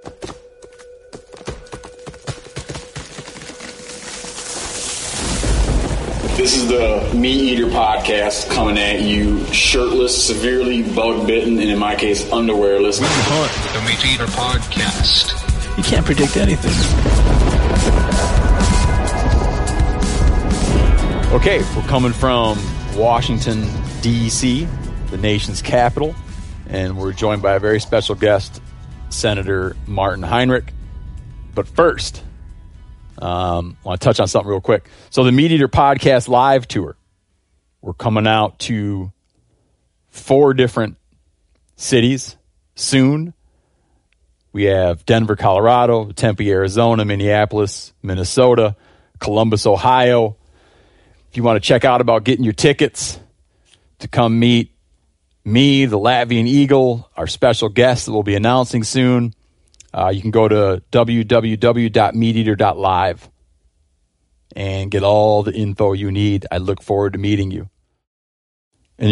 This is the Meat Eater Podcast coming at you shirtless, severely bug-bitten, and in my case, underwearless. Will Hunt, the Meat Eater Podcast. You can't predict anything. Okay, we're coming from Washington, D.C., the nation's capital, and we're joined by a very special guest, Senator Martin Heinrich. But first, I want to touch on something real quick. So the Meat Eater Podcast live tour, we're coming out to 4 different cities soon. We have Denver, Colorado, Tempe, Arizona, Minneapolis, Minnesota, Columbus, Ohio. If you want to check out about getting your tickets to come meet me, the Latvian Eagle, our special guest that we'll be announcing soon, you can go to www.meateater.live and get all the info you need. I look forward to meeting you. And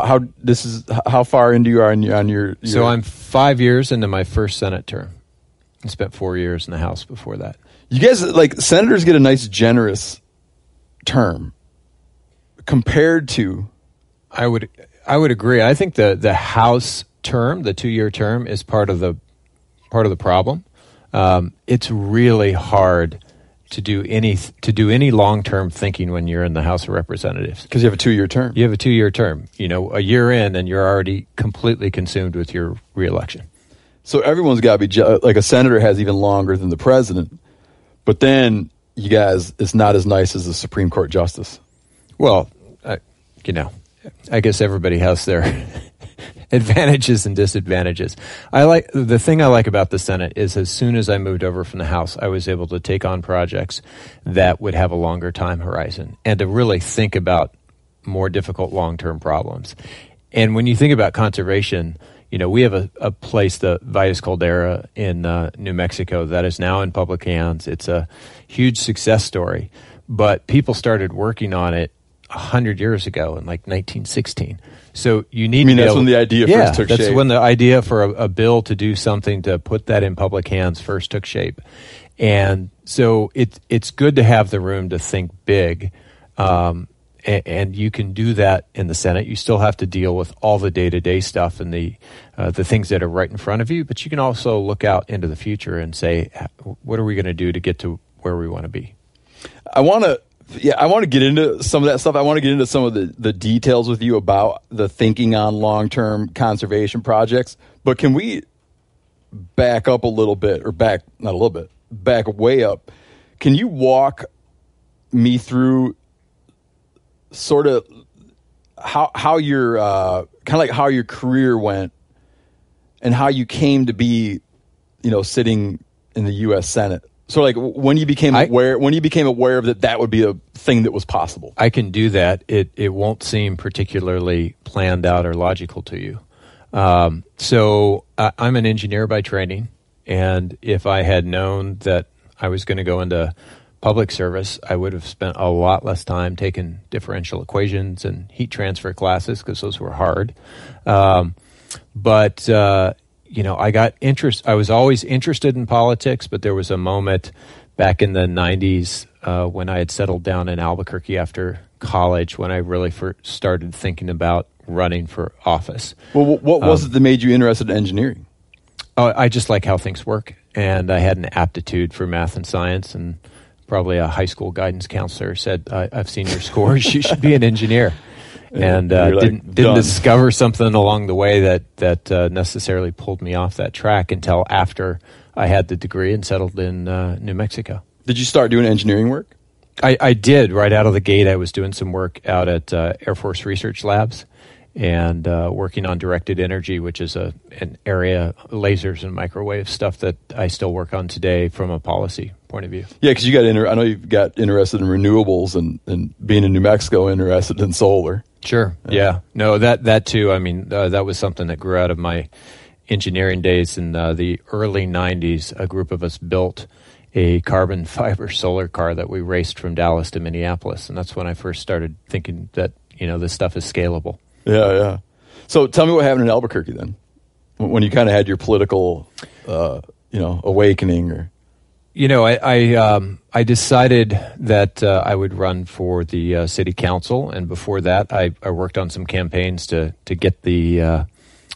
how far into you are on your? So I'm 5 years into my first Senate term. I spent 4 years in the House before that. You guys, like, senators get a nice generous term compared to. I would agree. I think the House term, the 2-year term, is part of the problem. It's really hard to do any long-term thinking when you're in the House of Representatives, because you have a 2-year term. You have a 2-year term. You know, a year in, and you're already completely consumed with your reelection. So everyone's got to be like a senator has even longer than the president, but then you guys, it's not as nice as the Supreme Court justice. Well, I guess everybody has their advantages and disadvantages. The thing I like about the Senate is as soon as I moved over from the House, I was able to take on projects that would have a longer time horizon and to really think about more difficult long-term problems. And when you think about conservation, you know, we have a place, the Valles Caldera in New Mexico, that is now in public hands. It's a huge success story, but people started working on it 100 years ago in like 1916. So you need. I mean, that's when the idea first took shape. That's when the idea for a bill to do something to put that in public hands first took shape, and so it's good to have the room to think big, and you can do that in the Senate. You still have to deal with all the day-to-day stuff and the things that are right in front of you, but you can also look out into the future and say, what are we going to do to get to where we want to be? I want to get into some of that stuff. I want to get into some of the details with you about the thinking on long-term conservation projects. But can we back up a little bit, or back way up? Can you walk me through sort of how your kind of like how your career went and how you came to be, you know, sitting in the U.S. Senate? So, like, when you became aware of that would be a thing that was possible. I can do that. It won't seem particularly planned out or logical to you. So I'm an engineer by training, and if I had known that I was going to go into public service, I would have spent a lot less time taking differential equations and heat transfer classes, because those were hard. But I got interest. I was always interested in politics, but there was a moment back in the 90s when I had settled down in Albuquerque after college when I really first started thinking about running for office. Well, what was it that made you interested in engineering? I just like how things work, and I had an aptitude for math and science, and probably a high school guidance counselor said, I've seen your scores, you should be an engineer. And didn't discover something along the way that necessarily pulled me off that track until after I had the degree and settled in New Mexico. Did you start doing engineering work? I did. Right out of the gate, I was doing some work out at Air Force Research Labs and working on directed energy, which is an area, lasers and microwave stuff that I still work on today from a policy point of view. Yeah, because I know you've got interested in renewables and being in New Mexico, interested in solar. Sure. Yeah. No, that too. I mean, that was something that grew out of my engineering days in the early 90s. A group of us built a carbon fiber solar car that we raced from Dallas to Minneapolis. And that's when I first started thinking that, this stuff is scalable. Yeah. So tell me what happened in Albuquerque then, when you kind of had your political, awakening? Or I decided that I would run for the city council, and before that, I worked on some campaigns to get the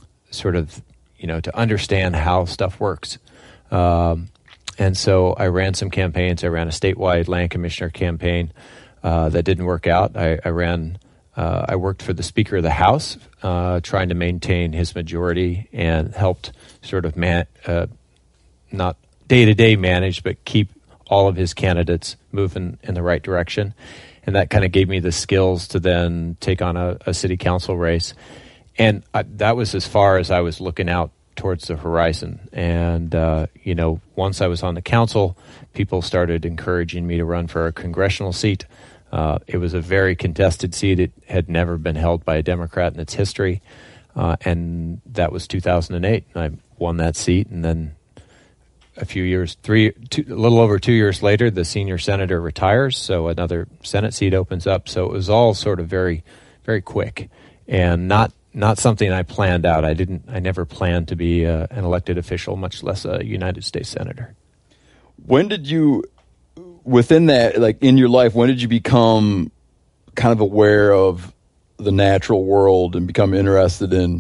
to understand how stuff works. And so I ran some campaigns. I ran a statewide land commissioner campaign that didn't work out. I worked for the Speaker of the House, trying to maintain his majority, and helped sort of not day-to-day manage, but keep all of his candidates moving in the right direction. And that kind of gave me the skills to then take on a city council race. And that was as far as I was looking out towards the horizon. And, once I was on the council, people started encouraging me to run for a congressional seat. It was a very contested seat. It had never been held by a Democrat in its history. And that was 2008. I won that seat, and then a little over 2 years later, the senior senator retires, so another Senate seat opens up. So it was all sort of very, very quick, and not something I planned out. I never planned to be an elected official, much less a United States senator. When did you, within that, like in your life, when did you become kind of aware of the natural world and become interested in,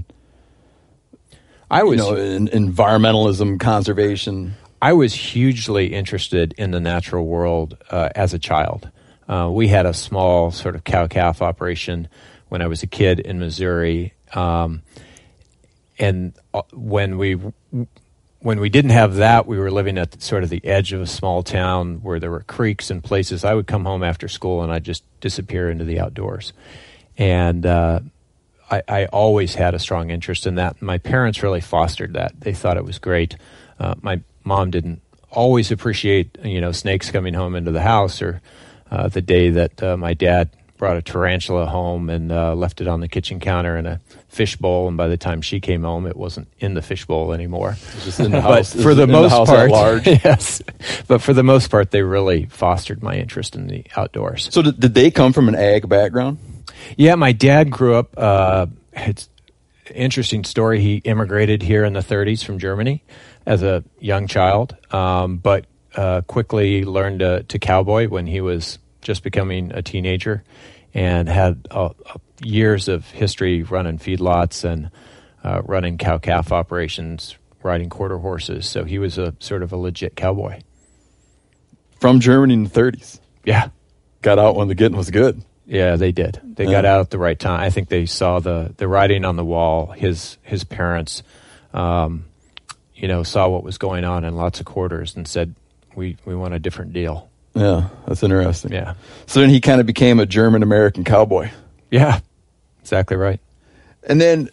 in environmentalism, conservation? I was hugely interested in the natural world as a child. We had a small sort of cow-calf operation when I was a kid in Missouri, and when we didn't have that, we were living at sort of the edge of a small town where there were creeks and places. I would come home after school and I'd just disappear into the outdoors, and I always had a strong interest in that. My parents really fostered that. They thought it was great. My mom didn't always appreciate, snakes coming home into the house, or the day that my dad brought a tarantula home and left it on the kitchen counter in a fish bowl, and by the time she came home, it wasn't in the fish bowl anymore. It was just in the house. But for the most part, large. Yes. But for the most part, they really fostered my interest in the outdoors. So did they come from an ag background? Yeah, my dad grew up. It's an interesting story. He immigrated here in the 30s from Germany as a young child, but quickly learned to cowboy when he was just becoming a teenager, and had years of history running feedlots and running cow-calf operations, riding quarter horses. So he was a sort of a legit cowboy. From Germany in the 30s? Yeah. Got out when the getting was good. Yeah, they did. They got out at the right time. I think they saw the writing on the wall. His parents, saw what was going on in lots of quarters and said, we want a different deal. Yeah, that's interesting. Yeah. So then he kind of became a German-American cowboy. Yeah, exactly right. And then,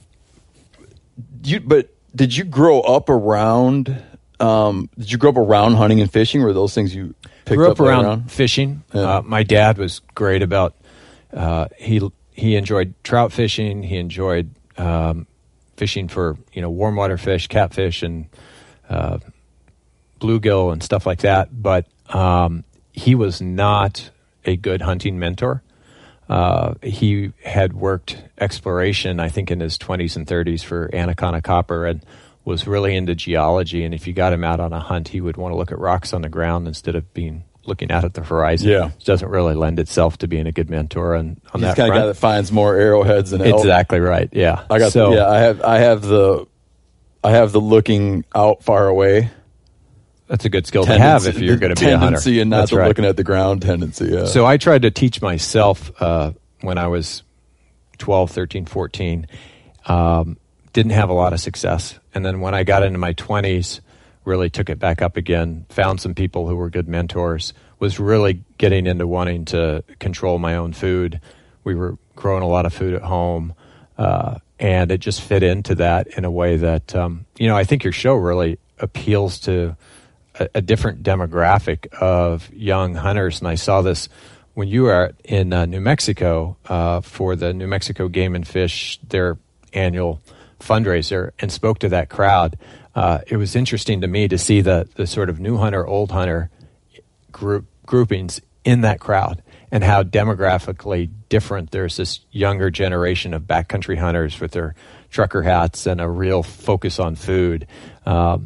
did you grow up around? Did you grow up around hunting and fishing? Were those things you picked up around fishing? Yeah. My dad was great about. He enjoyed trout fishing. He enjoyed fishing for warm water fish, catfish, and bluegill and stuff like that. But he was not a good hunting mentor. He had worked exploration, I think, in his 20s and 30s for Anaconda Copper, and was really into geology. And if you got him out on a hunt, he would want to look at rocks on the ground instead of looking out at the horizon. Yeah. Which doesn't really lend itself to being a good mentor on that front. He's kind of guy that finds more arrowheads than elk. Exactly right. Yeah. I have the looking out far away. That's a good skill to have if you're going to be a hunter. Tendency and not That's the right. looking at the ground tendency. Yeah. So I tried to teach myself when I was 12, 13, 14. Didn't have a lot of success. And then when I got into my 20s, really took it back up again, found some people who were good mentors, was really getting into wanting to control my own food. We were growing a lot of food at home, and it just fit into that in a way that, I think your show really appeals to a different demographic of young hunters. And I saw this when you were in New Mexico for the New Mexico Game and Fish, their annual fundraiser, and spoke to that crowd. It was interesting to me to see the sort of new hunter, old hunter groupings in that crowd, and how demographically different. There's this younger generation of backcountry hunters with their trucker hats and a real focus on food.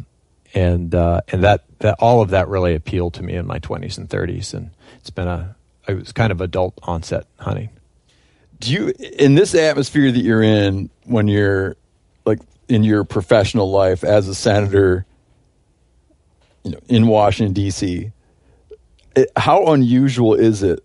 that all of that really appealed to me in my 20s and 30s, and it was kind of adult onset hunting. Do you, in this atmosphere that you're in, when you're like in your professional life as a senator, in Washington D.C., how unusual is it?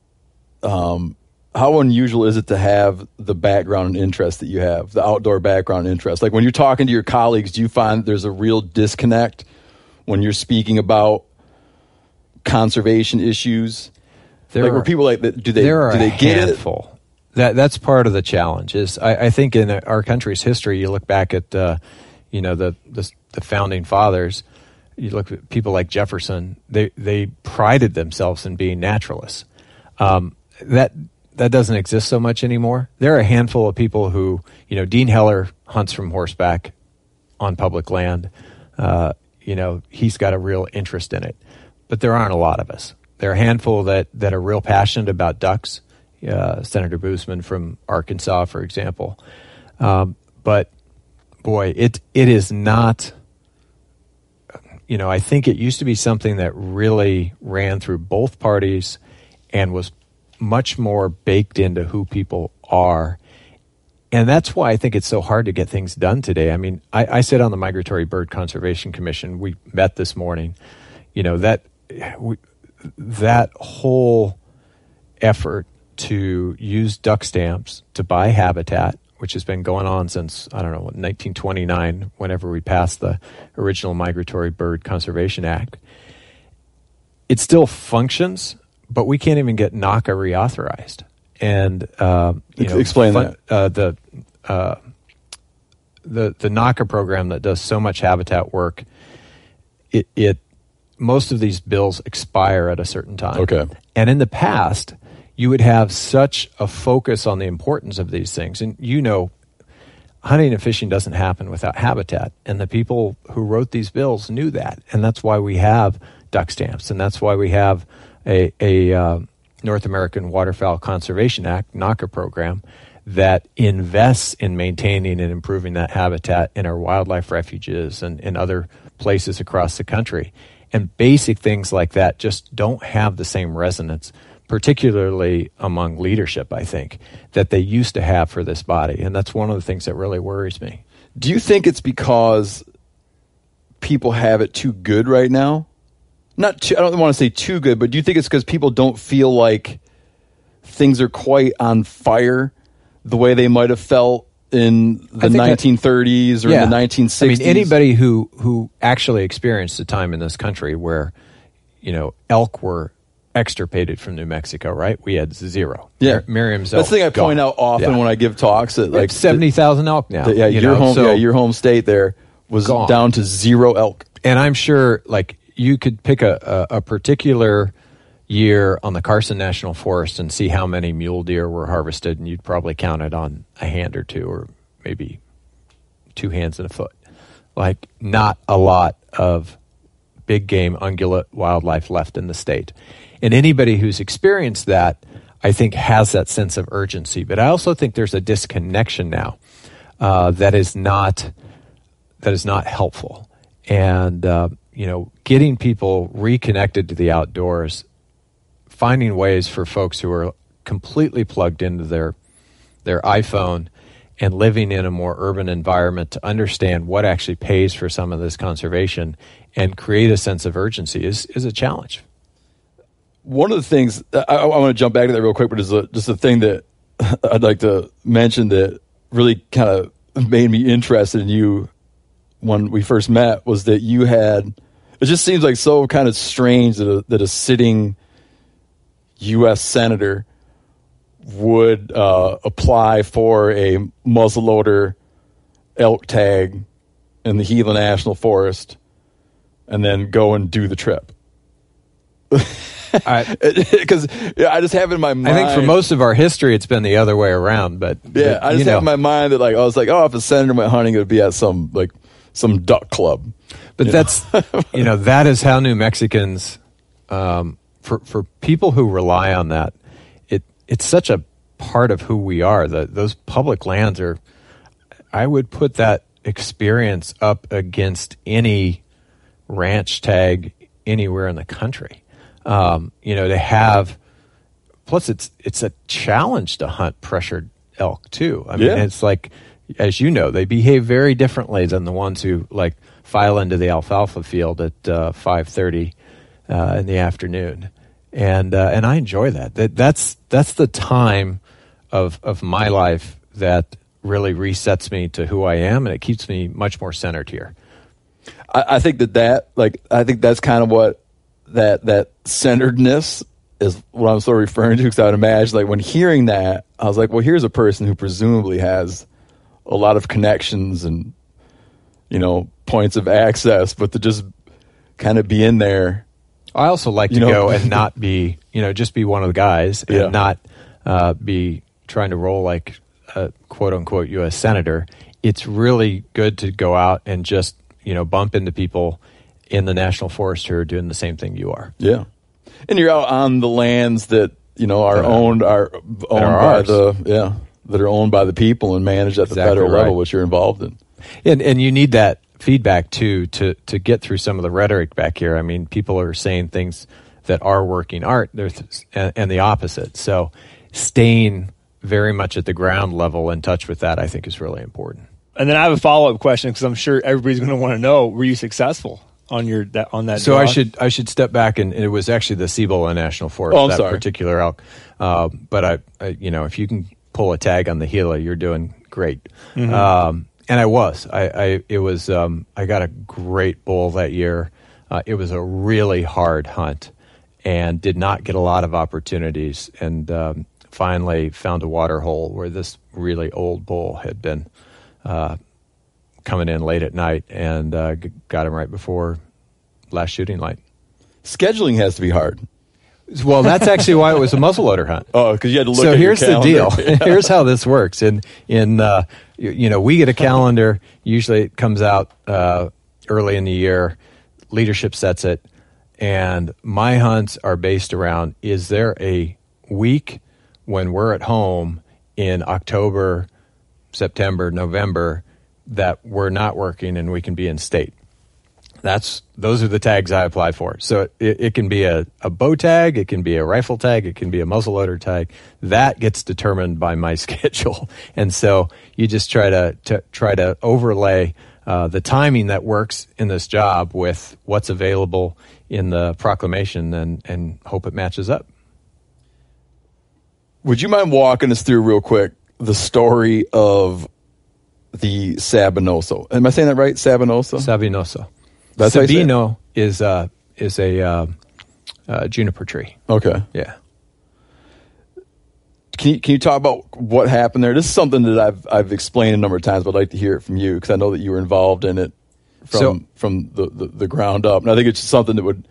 How unusual is it to have the background and interest that you have, the outdoor background and interest? Like when you're talking to your colleagues, do you find there's a real disconnect when you're speaking about conservation issues? Were people like that? Do they get handful. That's part of the challenge. Is I think in our country's history, you look back at the founding fathers. You look at people like Jefferson. They prided themselves in being naturalists. That doesn't exist so much anymore. There are a handful of people who, Dean Heller hunts from horseback on public land. He's got a real interest in it. But there aren't a lot of us. There are a handful that are real passionate about ducks. Senator Boozman from Arkansas, for example. But, boy, it is not... I think it used to be something that really ran through both parties and was much more baked into who people are. And that's why I think it's so hard to get things done today. I mean, I sit on the Migratory Bird Conservation Commission. We met this morning. That whole effort to use duck stamps to buy habitat, which has been going on since, 1929, whenever we passed the original Migratory Bird Conservation Act. It still functions, but we can't even get NACA reauthorized. And explain that. The NACA program that does so much habitat work, most of these bills expire at a certain time. Okay. And in the past, you would have such a focus on the importance of these things. And hunting and fishing doesn't happen without habitat. And the people who wrote these bills knew that. And that's why we have duck stamps. And that's why we have a North American Waterfowl Conservation Act, NACA program, that invests in maintaining and improving that habitat in our wildlife refuges and in other places across the country. And basic things like that just don't have the same resonance, particularly among leadership, I think, that they used to have for this body. And that's one of the things that really worries me. Do you think it's because people have it too good right now? I don't want to say too good, but do you think it's because people don't feel like things are quite on fire the way they might have felt in the 1930s or in the 1960s? I mean, anybody who actually experienced a time in this country where, elk were extirpated from New Mexico, right? We had zero. Yeah. Miriam's elk. That's the thing I point out often when I give talks. That like 70,000 elk now. Your home state there was gone. Down to zero elk. And I'm sure, you could pick a particular year on the Carson National Forest and see how many mule deer were harvested, and you'd probably count it on a hand or two, or maybe two hands and a foot. Not a lot of big game ungulate wildlife left in the state. And anybody who's experienced that, I think, has that sense of urgency. But I also think there's a disconnection now that is not helpful. And getting people reconnected to the outdoors, finding ways for folks who are completely plugged into their iPhone and living in a more urban environment to understand what actually pays for some of this conservation and create a sense of urgency is a challenge. One of the things, I want to jump back to that real quick, but just a thing that I'd like to mention that really kind of made me interested in you when we first met was that you had, it just seems like so kind of strange that a sitting U.S. senator would apply for a muzzleloader elk tag in the Gila National Forest and then go and do the trip. Because I just have in my mind. I think for most of our history, it's been the other way around. But I just have in my mind that I was like, if a senator went hunting, it would be at some duck club. But that's that is how New Mexicans, for people who rely on that, it's such a part of who we are. Those public lands are. I would put that experience up against any ranch tag anywhere in the country. They have. Plus, it's a challenge to hunt pressured elk too. I mean, it's like, as you know, they behave very differently than the ones who like file into the alfalfa field at 5:30 in the afternoon, and I enjoy that. That's the time of my life that really resets me to who I am, and it keeps me much more centered here. I think I think that's kind of what that centeredness is what I'm sort of referring to, because I would imagine, like, when hearing that, I was like, well, here's a person who presumably has a lot of connections and, points of access, but to just kind of be in there. I also like to go and not be, just be one of the guys and not be trying to roll like a quote-unquote U.S. senator. It's really good to go out and just, bump into people in the national forest who are doing the same thing you are. Yeah. And you're out on the lands that are owned by that are owned by the people and managed at the federal level, which you're involved in. And you need that feedback too to get through some of the rhetoric back here. I mean, people are saying things that are working art, and the opposite. So staying very much at the ground level in touch with that, I think, is really important. And then I have a follow-up question, because I'm sure everybody's going to want to know: were you successful on that? So draw? I should step back, and it was actually the Cibola National Forest, particular elk. But I if you can pull a tag on the Gila, you're doing great. Mm-hmm. And I was. I got a great bull that year. It was a really hard hunt, and did not get a lot of opportunities. And finally found a water hole where this really old bull had been coming in late at night, and got him right before last shooting light. Scheduling has to be hard. Well, that's actually why it was a muzzleloader hunt. Oh, because you had to look at your calendar. So here's the deal. Here's how this works. We get a calendar. Usually it comes out early in the year. Leadership sets it. And my hunts are based around, is there a week when we're at home in October, September, November that we're not working and we can be in state? Those are the tags I apply for. So it can be a bow tag, it can be a rifle tag, it can be a muzzleloader tag. That gets determined by my schedule, and so you just try to overlay the timing that works in this job with what's available in the proclamation, and hope it matches up. Would you mind walking us through real quick the story of the Sabinoso? Am I saying that right? Sabinoso. That's Sabino is a juniper tree. Okay. Yeah. Can you talk about what happened there? This is something that I've explained a number of times, but I'd like to hear it from you, because I know that you were involved in it from the ground up. And I think it's just something that would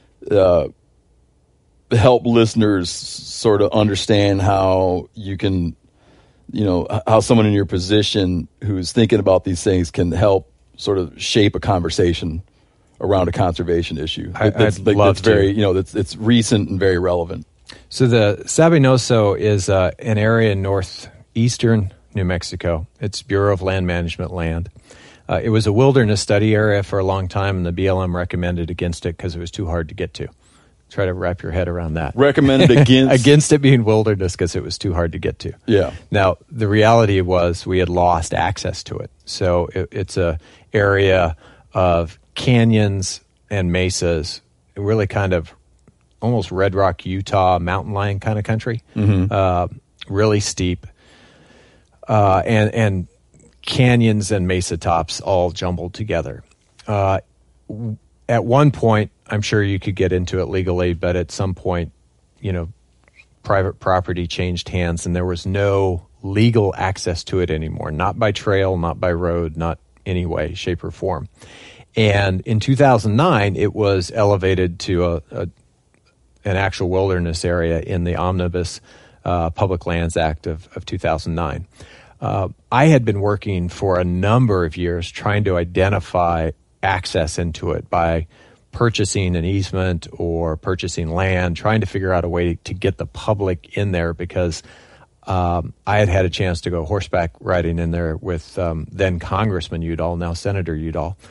help listeners sort of understand how you can, how someone in your position who's thinking about these things can help sort of shape a conversation around a conservation issue. I'd love to. Very, it's recent and very relevant. So the Sabinoso is an area in northeastern New Mexico. It's Bureau of Land Management land. It was a wilderness study area for a long time, and the BLM recommended against it because it was too hard to get to. Try to wrap your head around that. Recommended against? Against it being wilderness because it was too hard to get to. Yeah. Now, the reality was we had lost access to it. So it's a area of canyons and mesas, really kind of almost Red Rock, Utah, mountain lion kind of country. Mm-hmm. Really steep. And canyons and mesa tops all jumbled together. At one point, I'm sure you could get into it legally, but at some point, private property changed hands and there was no legal access to it anymore. Not by trail, not by road, not any way, shape, or form. And in 2009, it was elevated to an actual wilderness area in the Omnibus Public Lands Act of 2009. I had been working for a number of years trying to identify access into it by purchasing an easement or purchasing land, trying to figure out a way to get the public in there, because I had a chance to go horseback riding in there with then Congressman Udall, now Senator Udall.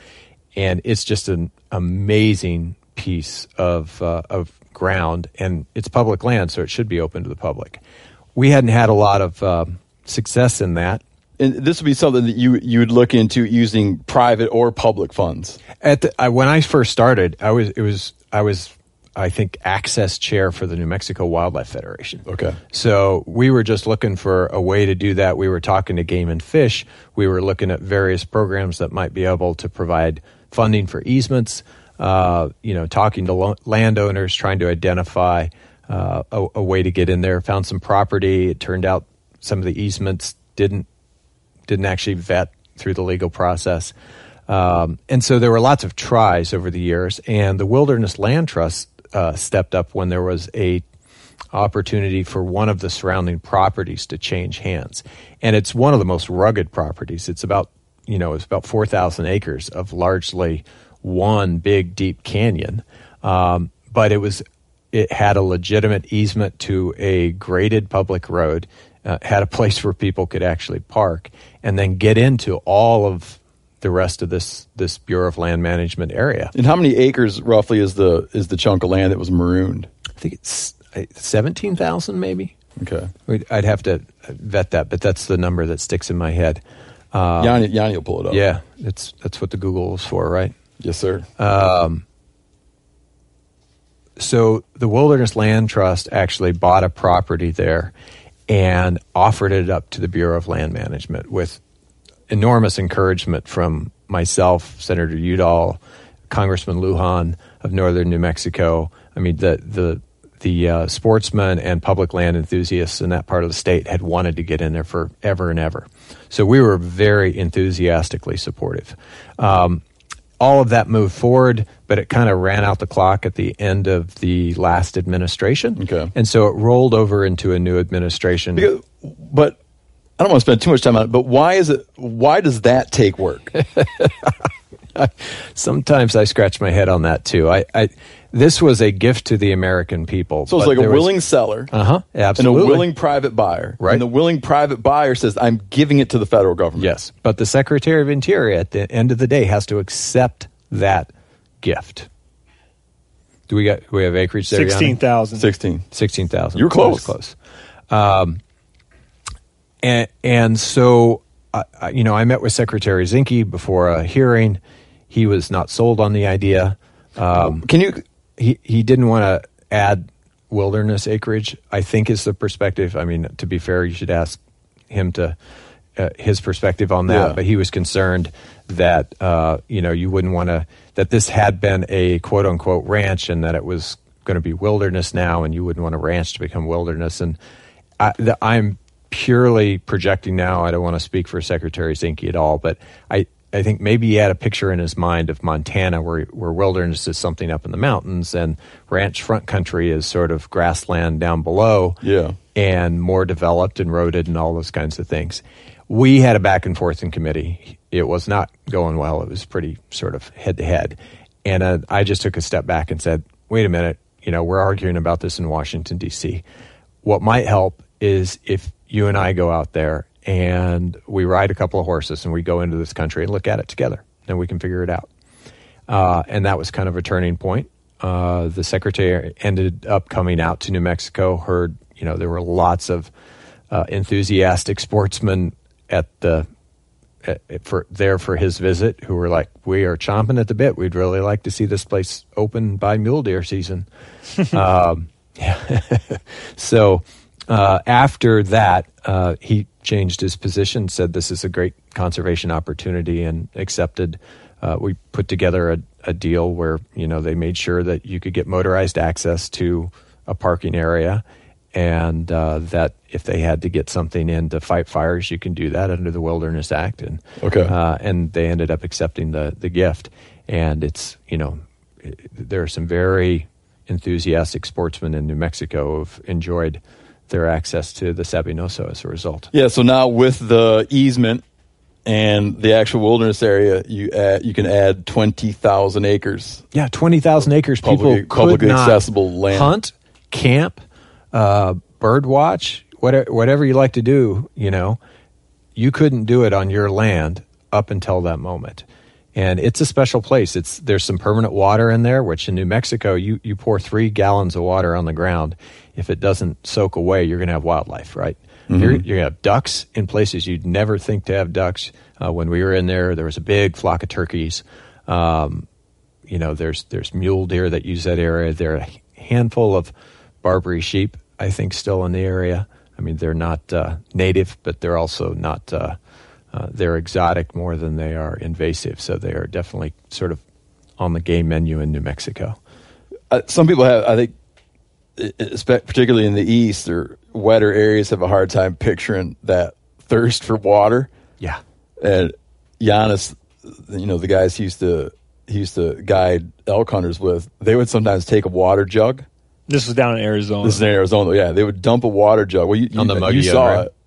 and it's just an amazing piece of ground, and it's public land, so it should be open to the public. We hadn't had a lot of success in that. And this would be something that you would look into using private or public funds. When I first started, I was I think access chair for the New Mexico Wildlife Federation. Okay. So we were just looking for a way to do that. We were talking to Game and Fish. We were looking at various programs that might be able to provide funding for easements. Talking to landowners, trying to identify a way to get in there. Found some property. It turned out some of the easements didn't actually vet through the legal process. And so there were lots of tries over the years, and the Wilderness Land Trust stepped up when there was a opportunity for one of the surrounding properties to change hands. And it's one of the most rugged properties. It's about 4,000 acres of largely one big deep canyon. But it had a legitimate easement to a graded public road, had a place where people could actually park, and then get into all of the rest of this Bureau of Land Management area. And how many acres roughly is the chunk of land that was marooned? I think it's 17,000 maybe. Okay. I'd have to vet that, but that's the number that sticks in my head. Yanni will pull it up. Yeah, that's what the Google is for, right? Yes, sir. So the Wilderness Land Trust actually bought a property there and offered it up to the Bureau of Land Management with enormous encouragement from myself, Senator Udall, Congressman Lujan of northern New Mexico. I mean, the sportsmen and public land enthusiasts in that part of the state had wanted to get in there for ever and ever. So we were very enthusiastically supportive. All of that moved forward, but it kind of ran out the clock at the end of the last administration. Okay. And so it rolled over into a new administration. But I don't want to spend too much time on it, but why does that take work? Sometimes I scratch my head on that too. This was a gift to the American people. So it's like a willing seller absolutely. and a willing private buyer. Right. And the willing private buyer says, I'm giving it to the federal government. Yes. But the Secretary of Interior at the end of the day has to accept that gift. Do we have acreage there? 16,000. 16,000. You were close. Close. And so, I met with Secretary Zinke before a hearing. He was not sold on the idea. He didn't want to add wilderness acreage, I think, is the perspective. I mean, to be fair, you should ask him to his perspective on that. Yeah. But he was concerned that you wouldn't want to, that this had been a quote unquote ranch and that it was going to be wilderness now, and you wouldn't want a ranch to become wilderness. And I'm purely projecting now. I don't want to speak for Secretary Zinke at all, but I think maybe he had a picture in his mind of Montana where wilderness is something up in the mountains and ranch front country is sort of grassland down below, and more developed and roaded and all those kinds of things. We had a back and forth in committee. It was not going well. It was pretty sort of head to head. And I just took a step back and said, wait a minute, we're arguing about this in Washington, D.C. What might help is if you and I go out there and we ride a couple of horses and we go into this country and look at it together, and we can figure it out. And that was kind of a turning point. The secretary ended up coming out to New Mexico, heard, there were lots of enthusiastic sportsmen for his visit who were like, we are chomping at the bit. We'd really like to see this place open by mule deer season. So after that, he changed his position, said this is a great conservation opportunity, and accepted. We put together a deal where, they made sure that you could get motorized access to a parking area, and that if they had to get something in to fight fires, you can do that under the Wilderness Act. And and they ended up accepting the gift. And it's, there are some very enthusiastic sportsmen in New Mexico who've enjoyed their access to the Sabinoso as a result. Yeah, so now with the easement and the actual wilderness area, you can add 20,000 acres. Yeah, 20,000 acres. People publicly could not accessible land. Hunt, camp, bird watch, whatever you like to do, you couldn't do it on your land up until that moment. And it's a special place. There's some permanent water in there, which in New Mexico, you pour 3 gallons of water on the ground. If it doesn't soak away, you're going to have wildlife, right? You're going to have ducks in places you'd never think to have ducks. When we were in there was a big flock of turkeys. There's mule deer that use that area. There are a handful of Barbary sheep, I think, still in the area. I mean, they're not native, but they're also not they're exotic more than they are invasive. So they are definitely sort of on the game menu in New Mexico. Some people have, I think, particularly in the East or wetter areas, have a hard time picturing that thirst for water. Yeah. And Giannis, the guys he used to guide elk hunters with, they would sometimes take a water jug. This was down in Arizona. This is in Arizona, yeah. They would dump a water jug. Well, on the Muggy you saw Rim. it.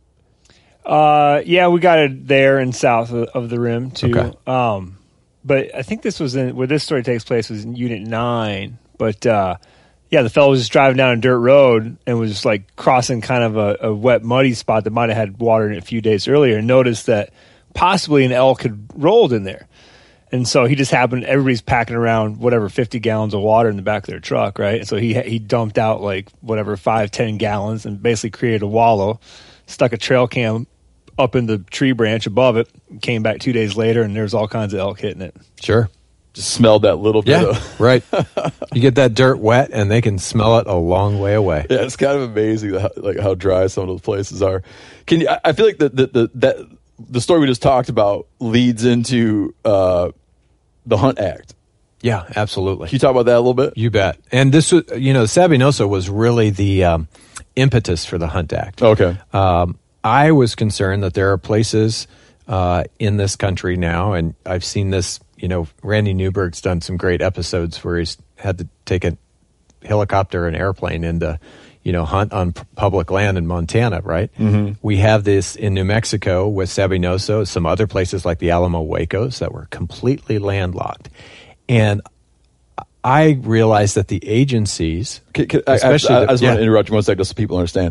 Yeah, we got it there and south of the rim too. Okay. But I think this was where this story takes place was in Unit 9. But the fellow was just driving down a dirt road and was like crossing kind of a wet, muddy spot that might have had water in it a few days earlier, and noticed that possibly an elk had rolled in there. And so everybody's packing around 50 gallons of water in the back of their truck, right? And so he dumped out 5-10 gallons and basically created a wallow, stuck a trail cam up in the tree branch above it, came back 2 days later, and there's all kinds of elk hitting it. Sure. Just smelled that little bit of... right. You get that dirt wet, and they can smell it a long way away. Yeah, it's kind of amazing how dry some of those places are. I feel like that the story we just talked about leads into the Hunt Act. Yeah, absolutely. Can you talk about that a little bit? You bet. And this was, Sabinoso was really the impetus for the Hunt Act. Okay. I was concerned that there are places in this country now, and I've seen this, Randy Newberg's done some great episodes where he's had to take a helicopter and airplane into, hunt on public land in Montana, right? Mm-hmm. We have this in New Mexico with Sabinoso, some other places like the Alamo Huecos that were completely landlocked. And I realized that the agencies... I just want to interrupt you 1 second just so people understand.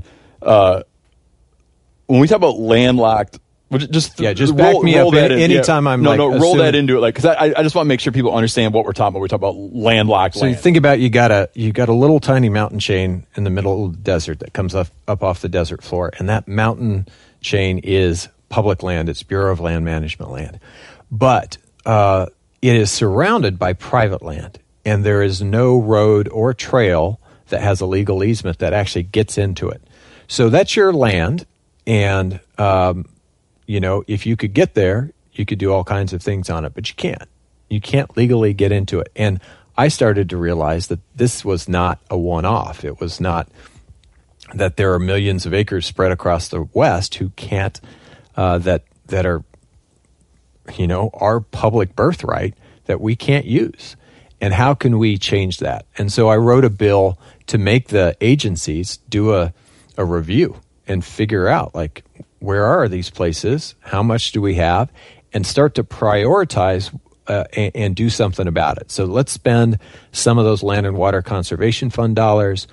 When we talk about landlocked, just back me up anytime I'm roll that into it, because I just want to make sure people understand what we're talking about. We're talking about landlocked. So you think about you got a little tiny mountain chain in the middle of the desert that comes up off the desert floor, and that mountain chain is public land. It's Bureau of Land Management land, but it is surrounded by private land, and there is no road or trail that has a legal easement that actually gets into it. So that's your land. And, if you could get there, you could do all kinds of things on it, but you can't. You can't legally get into it. And I started to realize that this was not a one-off. It was not that there are millions of acres spread across the West who can't, that are, our public birthright that we can't use. And how can we change that? And so I wrote a bill to make the agencies do a review and figure out, where are these places? How much do we have? And start to prioritize and do something about it. So let's spend some of those Land and Water Conservation Fund dollars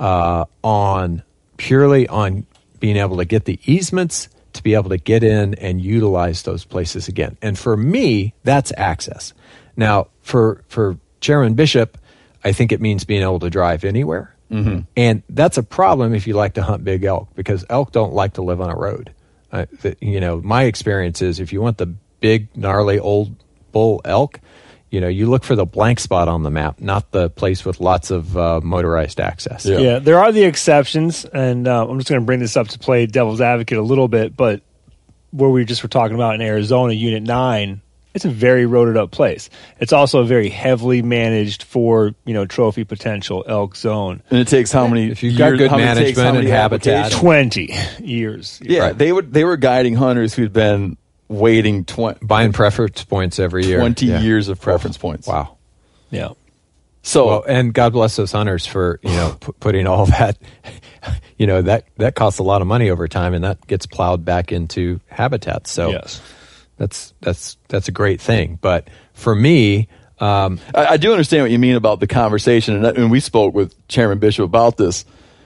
purely on being able to get the easements to be able to get in and utilize those places again. And for me, that's access. Now, for Chairman Bishop, I think it means being able to drive anywhere. Mm-hmm. And that's a problem if you like to hunt big elk, because elk don't like to live on a road. My experience is if you want the big, gnarly, old bull elk, you look for the blank spot on the map, not the place with lots of motorized access. Yeah, there are the exceptions, and I'm just going to bring this up to play devil's advocate a little bit, but where we just were talking about in Arizona, Unit 9, it's a very roaded up place. It's also a very heavily managed for, trophy potential elk zone. And it takes how many if you've got good management and habitat? 20 years. Yeah, right. They were guiding hunters who'd been waiting buying preference points every year. 20 years of preference points. Wow. Yeah. So and God bless those hunters for, putting all that, that costs a lot of money over time, and that gets plowed back into habitat. So yes. That's a great thing. But for me, I do understand what you mean about the conversation, and we spoke with Chairman Bishop about this.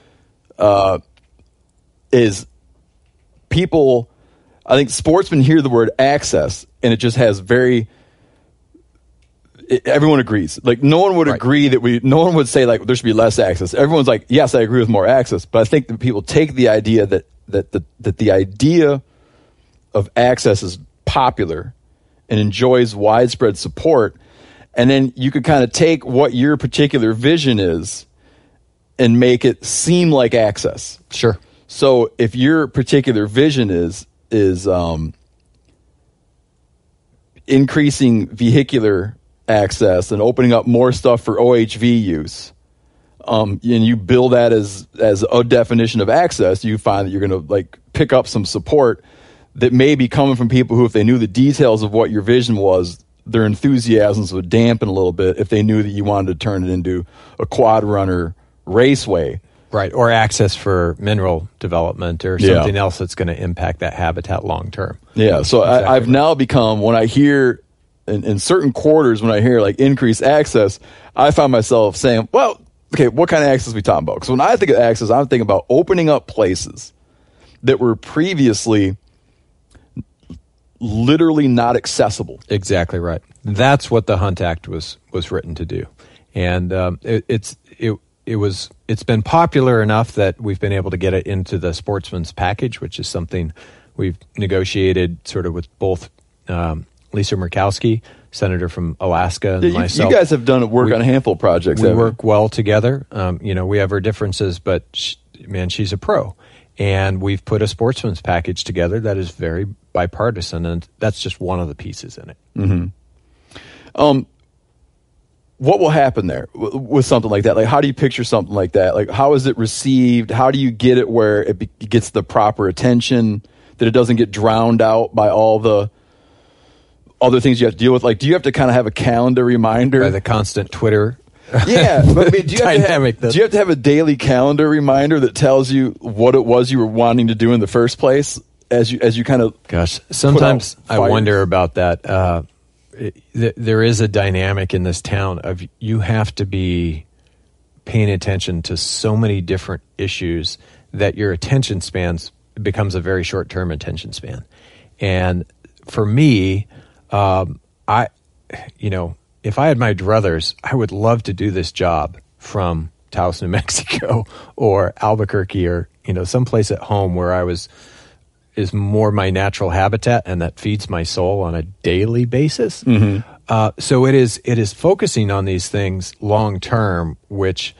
Is people, I think sportsmen hear the word access, and it just has very everyone agrees. Like no one would agree no one would say like there should be less access. Everyone's like, yes, I agree with more access. But I think that people take the idea that the idea of access is popular and enjoys widespread support. And then you could kind of take what your particular vision is and make it seem like access. Sure. So if your particular vision is increasing vehicular access and opening up more stuff for OHV use, and you build that as a definition of access, you find that you're going to like pick up some support that may be coming from people who, if they knew the details of what your vision was, their enthusiasms would dampen a little bit if they knew that you wanted to turn it into a quad runner raceway. Right, or access for mineral development or something else that's going to impact that habitat long term. Yeah, so exactly I've now become, when I hear, in certain quarters, when I hear like increased access, I find myself saying, well, okay, what kind of access are we talking about? Because when I think of access, I'm thinking about opening up places that were previously literally not accessible. Exactly right. That's what the Hunt Act was written to do, and it's been popular enough that we've been able to get it into the Sportsman's Package, which is something we've negotiated sort of with both Lisa Murkowski, senator from Alaska, and myself. You guys have done work on a handful of projects. We work well together. We have our differences, but she's a pro. And we've put a Sportsman's Package together that is very bipartisan, and that's just one of the pieces in it. Mm-hmm. What will happen there with something like that? Like, how do you picture something like that? Like, how is it received? How do you get it where it gets the proper attention, that it doesn't get drowned out by all the other things you have to deal with? Like, do you have to kind of have a calendar reminder? By the constant Twitter. Yeah, but do you have to have a daily calendar reminder that tells you what it was you were wanting to do in the first place as you kind of sometimes I wonder about that. There is a dynamic in this town of you have to be paying attention to so many different issues that your attention spans becomes a very short-term attention span. And for me, if I had my druthers, I would love to do this job from Taos, New Mexico, or Albuquerque, or someplace at home where is more my natural habitat and that feeds my soul on a daily basis. Mm-hmm. So it is focusing on these things long term, which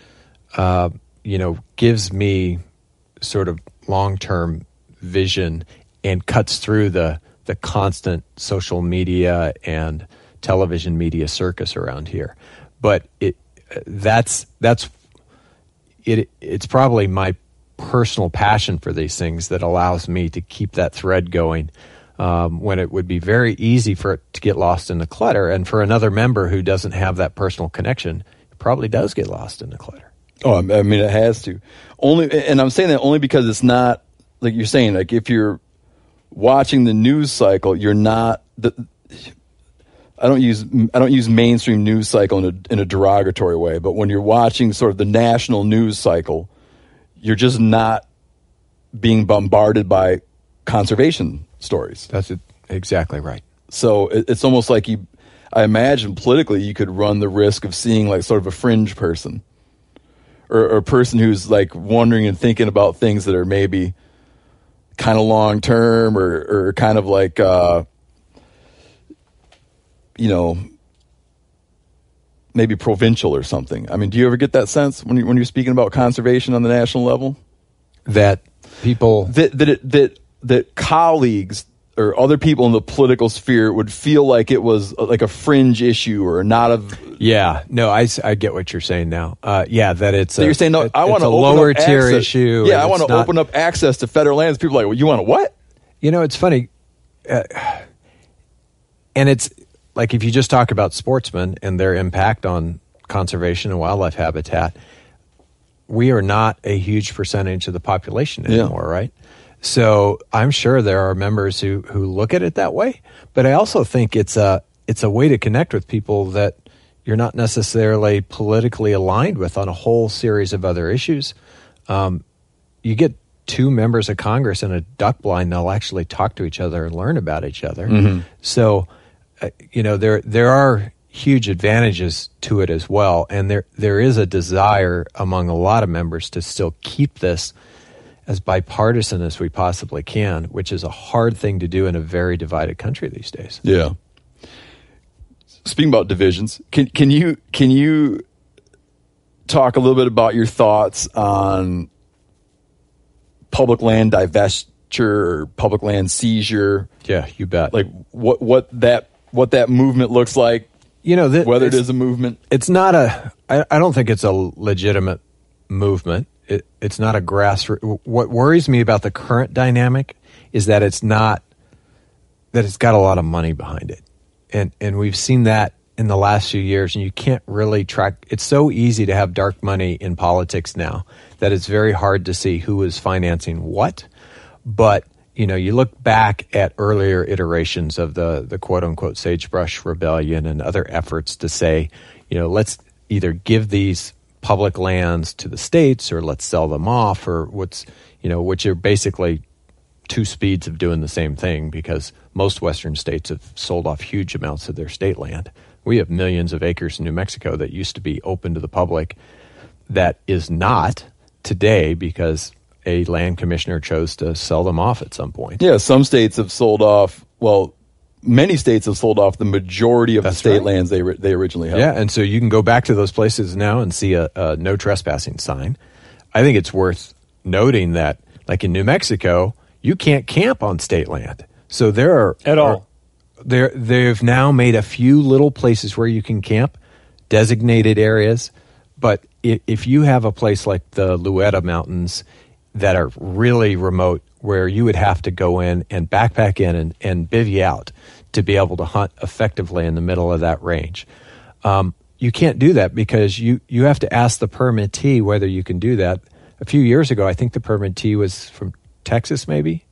gives me sort of long term vision and cuts through the constant social media and television media circus around here. But it's probably my personal passion for these things that allows me to keep that thread going when it would be very easy for it to get lost in the clutter. And for another member who doesn't have that personal connection, it probably does get lost in the clutter. Oh, I mean, it has to. And I'm saying that only because it's not, like you're saying, like if you're watching the news cycle, you're not I don't use mainstream news cycle in a derogatory way, but when you're watching sort of the national news cycle, you're just not being bombarded by conservation stories. That's exactly right. So it's almost like I imagine politically you could run the risk of seeing like sort of a fringe person or a person who's like wondering and thinking about things that are maybe kind of long term or kind of like maybe provincial or something. I mean, do you ever get that sense when you're speaking about conservation on the national level? That people that colleagues or other people in the political sphere would feel like it was like a fringe issue or not of. Yeah, no, I get what you're saying now. That it's. So you're saying no? I want a lower tier issue. Yeah, I want to open up access to federal lands. People are like, well, you want to what? It's funny, and it's like if you just talk about sportsmen and their impact on conservation and wildlife habitat, we are not a huge percentage of the population anymore, right? So I'm sure there are members who look at it that way, but I also think it's a way to connect with people that you're not necessarily politically aligned with on a whole series of other issues. You get two members of Congress in a duck blind, they'll actually talk to each other and learn about each other. Mm-hmm. So, there are huge advantages to it as well. And there is a desire among a lot of members to still keep this as bipartisan as we possibly can, which is a hard thing to do in a very divided country these days. Yeah. Speaking about divisions, can you talk a little bit about your thoughts on public land divestiture or public land seizure? Yeah, you bet. Like what that movement looks like. You know, whether it is a movement. It's not I don't think it's a legitimate movement. It's not a grassroots. What worries me about the current dynamic is that it's got a lot of money behind it. And we've seen that in the last few years, and you can't really track. It's so easy to have dark money in politics now that it's very hard to see who is financing what. But, you know, you look back at earlier iterations of the quote-unquote Sagebrush Rebellion and other efforts to say, you know, let's either give these public lands to the states or let's sell them off, or which are basically two speeds of doing the same thing, because most Western states have sold off huge amounts of their state land. We have millions of acres in New Mexico that used to be open to the public that is not today because a land commissioner chose to sell them off at some point. Yeah, some states have sold off, many states have sold off the majority of the state lands they originally held. Yeah, and so you can go back to those places now and see a no trespassing sign. I think it's worth noting that, like in New Mexico, you can't camp on state land. So they've now made a few little places where you can camp, designated areas. But if you have a place like the Luetta Mountains that are really remote, where you would have to go in and backpack in and bivvy out to be able to hunt effectively in the middle of that range, you can't do that because you have to ask the permittee whether you can do that. A few years ago, I think the permittee was from Texas, maybe.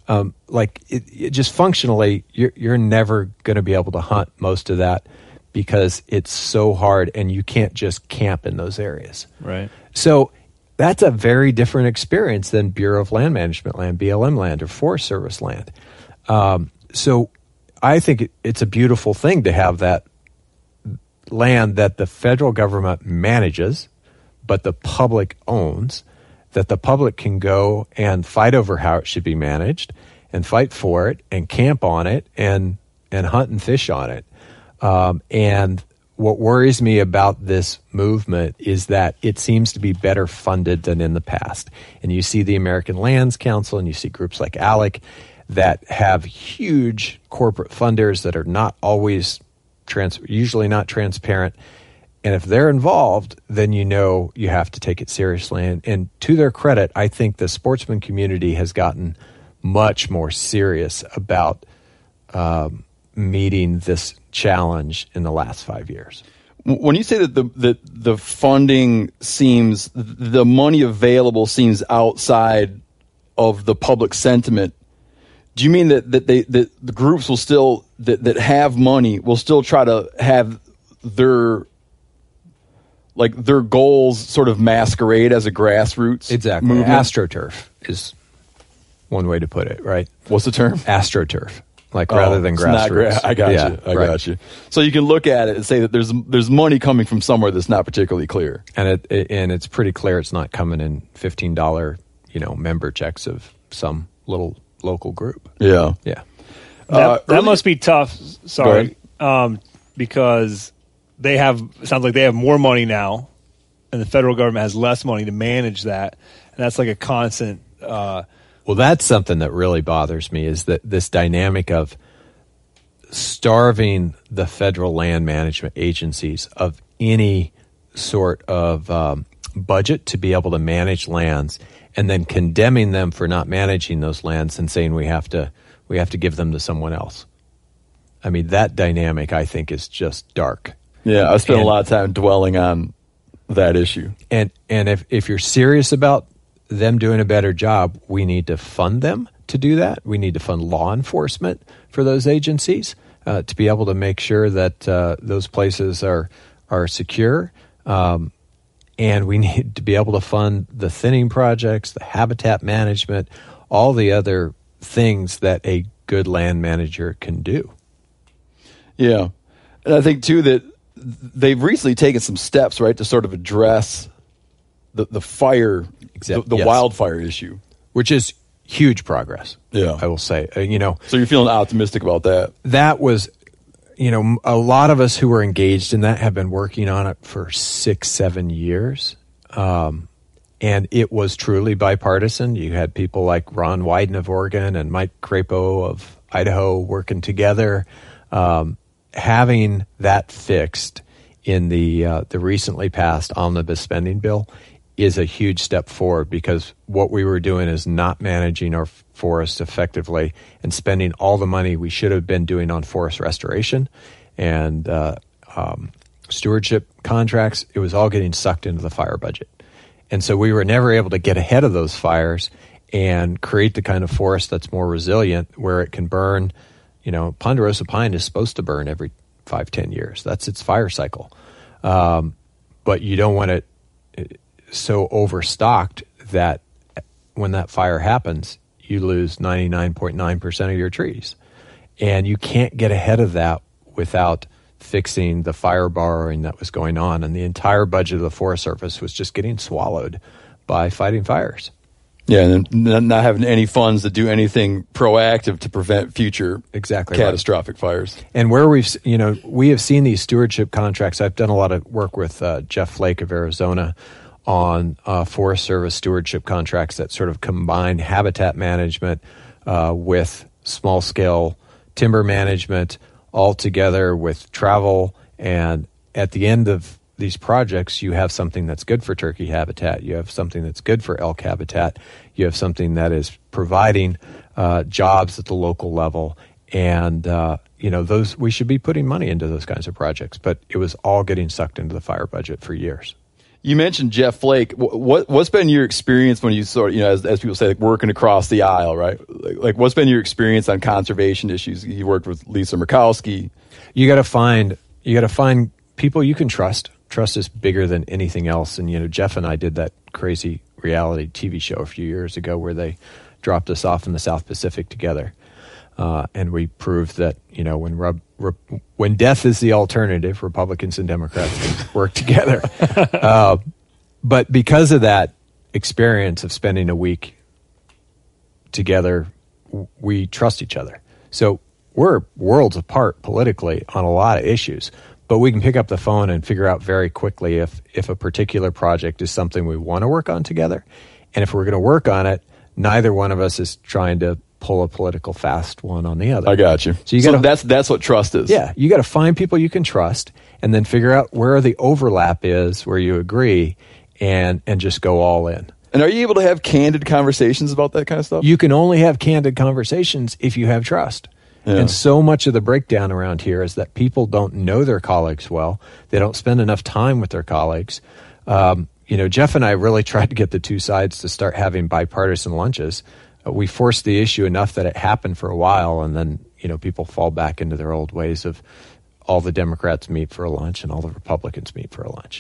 It just functionally, you're never going to be able to hunt most of that because it's so hard, and you can't just camp in those areas. Right. So that's a very different experience than Bureau of Land Management land, BLM land, or Forest Service land. So I think it's a beautiful thing to have that land that the federal government manages, but the public owns, that the public can go and fight over how it should be managed and fight for it and camp on it and hunt and fish on it. And what worries me about this movement is that it seems to be better funded than in the past. And you see the American Lands Council and you see groups like ALEC that have huge corporate funders that are not always usually not transparent. And if they're involved, then you know you have to take it seriously. And to their credit, I think the sportsman community has gotten much more serious about meeting this challenge in the last 5 years. When you say that the funding seems, the money available seems outside of the public sentiment, do you mean that the groups will still that have money will still try to have their goals sort of masquerade as a grassroots movement? AstroTurf is one way to put it, right? What's the term? AstroTurf, rather than grassroots. I got you. So you can look at it and say that there's money coming from somewhere that's not particularly clear, and it's pretty clear it's not coming in $15 member checks of some little local group. Yeah. That must be tough. Sorry, because sounds like they have more money now, and the federal government has less money to manage that, and that's like a constant. Well, that's something that really bothers me, is that this dynamic of starving the federal land management agencies of any sort of budget to be able to manage lands, and then condemning them for not managing those lands and saying we have to give them to someone else. I mean, that dynamic, I think, is just dark. Yeah, I spent a lot of time dwelling on that issue. And if you're serious about them doing a better job, we need to fund them to do that. We need to fund law enforcement for those agencies to be able to make sure that those places are secure. And we need to be able to fund the thinning projects, the habitat management, all the other things that a good land manager can do. Yeah. And I think, too, that they've recently taken some steps, right, to sort of address the fire, the wildfire issue. Which is huge progress, yeah. I will say. So you're feeling optimistic about that? That was, a lot of us who were engaged in that have been working on it for 6-7 years. And it was truly bipartisan. You had people like Ron Wyden of Oregon and Mike Crapo of Idaho working together. Having that fixed in the recently passed omnibus spending bill is a huge step forward, because what we were doing is not managing our forests effectively and spending all the money we should have been doing on forest restoration and stewardship contracts. It was all getting sucked into the fire budget. And so we were never able to get ahead of those fires and create the kind of forest that's more resilient, where it can burn. Ponderosa pine is supposed to burn every 5-10 years. That's its fire cycle. But you don't want it so overstocked that when that fire happens, you lose 99.9% of your trees. And you can't get ahead of that without fixing the fire borrowing that was going on. And the entire budget of the Forest Service was just getting swallowed by fighting fires. Yeah, and not having any funds to do anything proactive to prevent future catastrophic fires. And where we have seen these stewardship contracts. I've done a lot of work with Jeff Flake of Arizona on Forest Service stewardship contracts that sort of combine habitat management with small-scale timber management, all together with travel. And at the end of these projects, you have something that's good for turkey habitat. You have something that's good for elk habitat. You have something that is providing jobs at the local level. And, those, we should be putting money into those kinds of projects. But it was all getting sucked into the fire budget for years. You mentioned Jeff Flake. What's been your experience when you sort of, as people say, like working across the aisle, right? Like what's been your experience on conservation issues? You worked with Lisa Murkowski. You got to find people you can trust. Trust is bigger than anything else. And, Jeff and I did that crazy reality TV show a few years ago where they dropped us off in the South Pacific together. And we proved that, when death is the alternative, Republicans and Democrats can work together. But because of that experience of spending a week together, we trust each other. So we're worlds apart politically on a lot of issues, but we can pick up the phone and figure out very quickly if a particular project is something we want to work on together. And if we're going to work on it, neither one of us is trying to pull a political fast one on the other. I got you. So that's what trust is. Yeah, you got to find people you can trust, and then figure out where the overlap is, where you agree, and just go all in. And are you able to have candid conversations about that kind of stuff? You can only have candid conversations if you have trust. Yeah. And so much of the breakdown around here is that people don't know their colleagues well. They don't spend enough time with their colleagues. Jeff and I really tried to get the two sides to start having bipartisan lunches. We forced the issue enough that it happened for a while, and then people fall back into their old ways of all the Democrats meet for a lunch and all the Republicans meet for a lunch.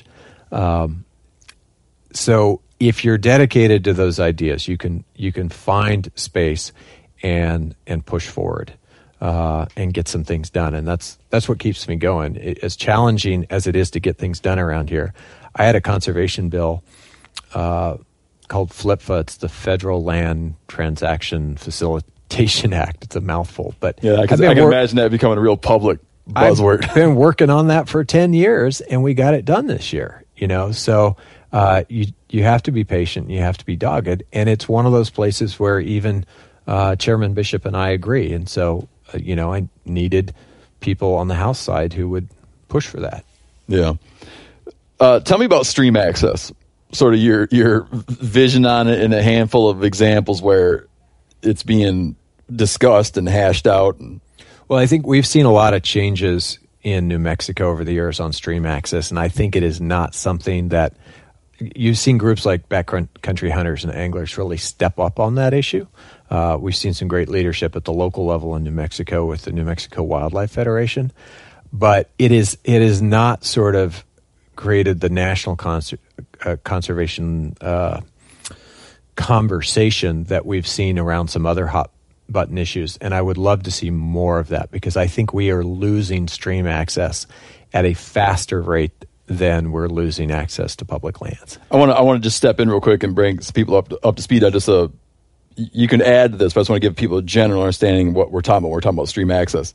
So if you're dedicated to those ideas, you can find space and push forward and get some things done, and that's what keeps me going. As challenging as it is to get things done around here, I had a conservation bill called FLIPFA. It's the Federal Land Transaction Facilitation Act. It's a mouthful, but yeah, I can imagine that becoming a real public buzzword. I've been working on that for 10 years, and we got it done this year. So you have to be patient, you have to be dogged, and it's one of those places where even Chairman Bishop and I agree. And so I needed people on the House side who would push for that. Yeah. Tell me about stream access. Sort of your vision on it and a handful of examples where it's being discussed and hashed out. Well, I think we've seen a lot of changes in New Mexico over the years on stream access, and I think it is not something that you've seen groups like backcountry hunters and anglers really step up on that issue. We've seen some great leadership at the local level in New Mexico with the New Mexico Wildlife Federation, but it is not sort of created the national conservation conversation that we've seen around some other hot button issues, and I would love to see more of that because I think we are losing stream access at a faster rate than we're losing access to public lands. I want to just step in real quick and bring some people up to speed. You can add to this, but I just want to give people a general understanding of what we're talking about. We're talking about stream access.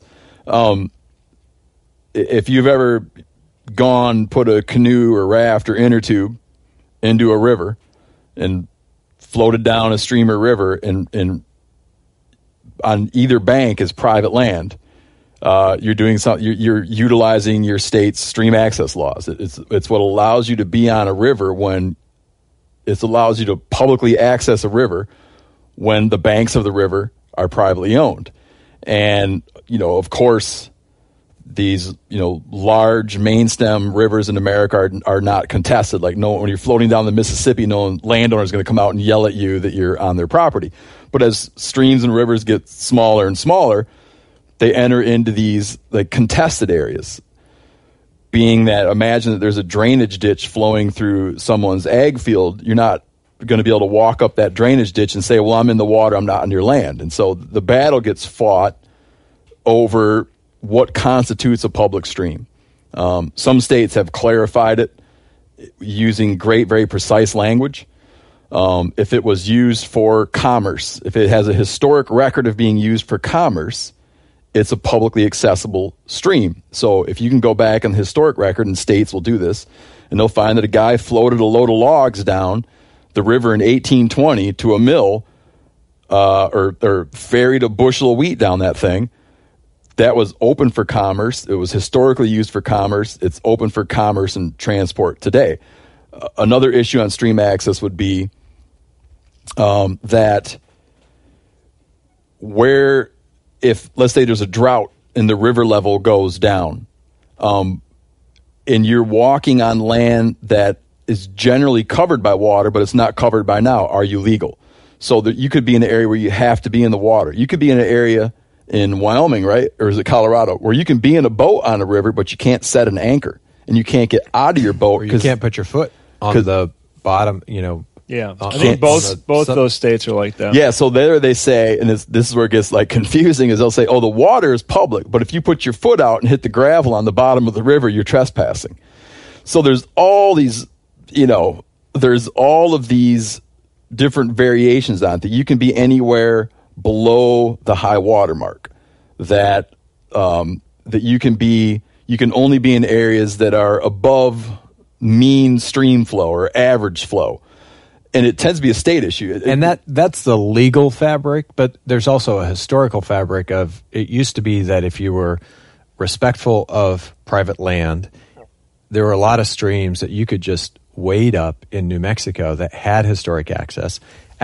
If you've ever put a canoe or raft or inner tube into a river and floated down a stream or river and on either bank is private land, you're doing something. You're utilizing your state's stream access laws. It's what allows you to be on a river when it allows you to publicly access a river when the banks of the river are privately owned. And, of course, these, large main stem rivers in America are not contested. Like, when you're floating down the Mississippi, no landowner is going to come out and yell at you that you're on their property. But as streams and rivers get smaller and smaller, they enter into these like contested areas. Being that, imagine that there's a drainage ditch flowing through someone's ag field, you're not going to be able to walk up that drainage ditch and say, well, I'm in the water, I'm not on your land. And so the battle gets fought over what constitutes a public stream. Some states have clarified it using very precise language. If it was used for commerce, if it has a historic record of being used for commerce, it's a publicly accessible stream. So if you can go back on the historic record, and states will do this, and they'll find that a guy floated a load of logs down the river in 1820 to a mill, or ferried a bushel of wheat down that thing, that was open for commerce. It was historically used for commerce. It's open for commerce and transport today. Another issue on stream access would be that if, let's say there's a drought and the river level goes down, and you're walking on land that is generally covered by water, but it's not covered by now, are you legal? So that you could be in an area where you have to be in the water. You could be in an area in Wyoming, right? Or is it Colorado, where you can be in a boat on a river, but you can't set an anchor and you can't get out of your boat. Or you can't put your foot on the bottom, Yeah, I think both those states are like that. Yeah, so there they say, and this is where it gets like confusing, is they'll say, oh, the water is public, but if you put your foot out and hit the gravel on the bottom of the river, you're trespassing. So there's all these, there's all of these different variations on it, that you can be anywhere below the high water mark, that you can only be in areas that are above mean stream flow or average flow. And it tends to be a state issue. And that's the legal fabric, but there's also a historical fabric of, it used to be that if you were respectful of private land, there were a lot of streams that you could just wade up in New Mexico that had historic access.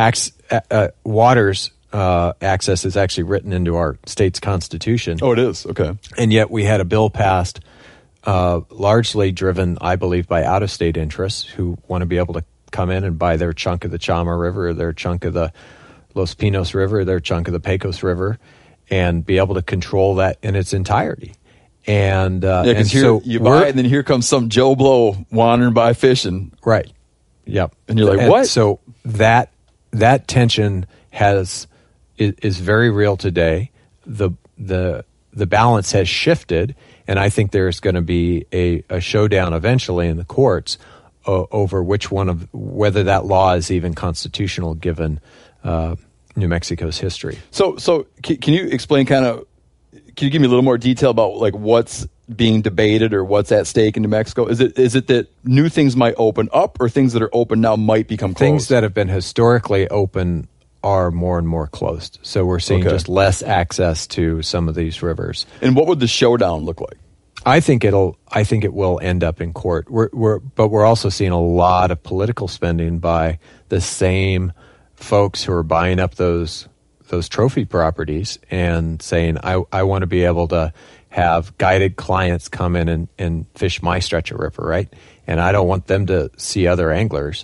Water's access is actually written into our state's constitution. Oh, it is? Okay. And yet we had a bill passed largely driven, I believe, by out-of-state interests who want to be able to come in and buy their chunk of the Chama River, or their chunk of the Los Pinos River, or their chunk of the Pecos River, and be able to control that in its entirety. And because so you buy it, and then here comes some Joe Blow wandering by fishing. Right. Yep. And you're like, what? So that tension is very real today. The balance has shifted, and I think there's going to be a showdown eventually in the courts over whether that law is even constitutional given New Mexico's history. So can you explain can you give me a little more detail about like what's being debated or what's at stake in New Mexico? Is it that new things might open up, or things that are open now might become closed? Things that have been historically open are more and more closed. So we're seeing just less access to some of these rivers. And what would the showdown look like? I think it will end up in court. But we're also seeing a lot of political spending by the same folks who are buying up those trophy properties and saying, I want to be able to have guided clients come in and fish my stretch of river, right? And I don't want them to see other anglers.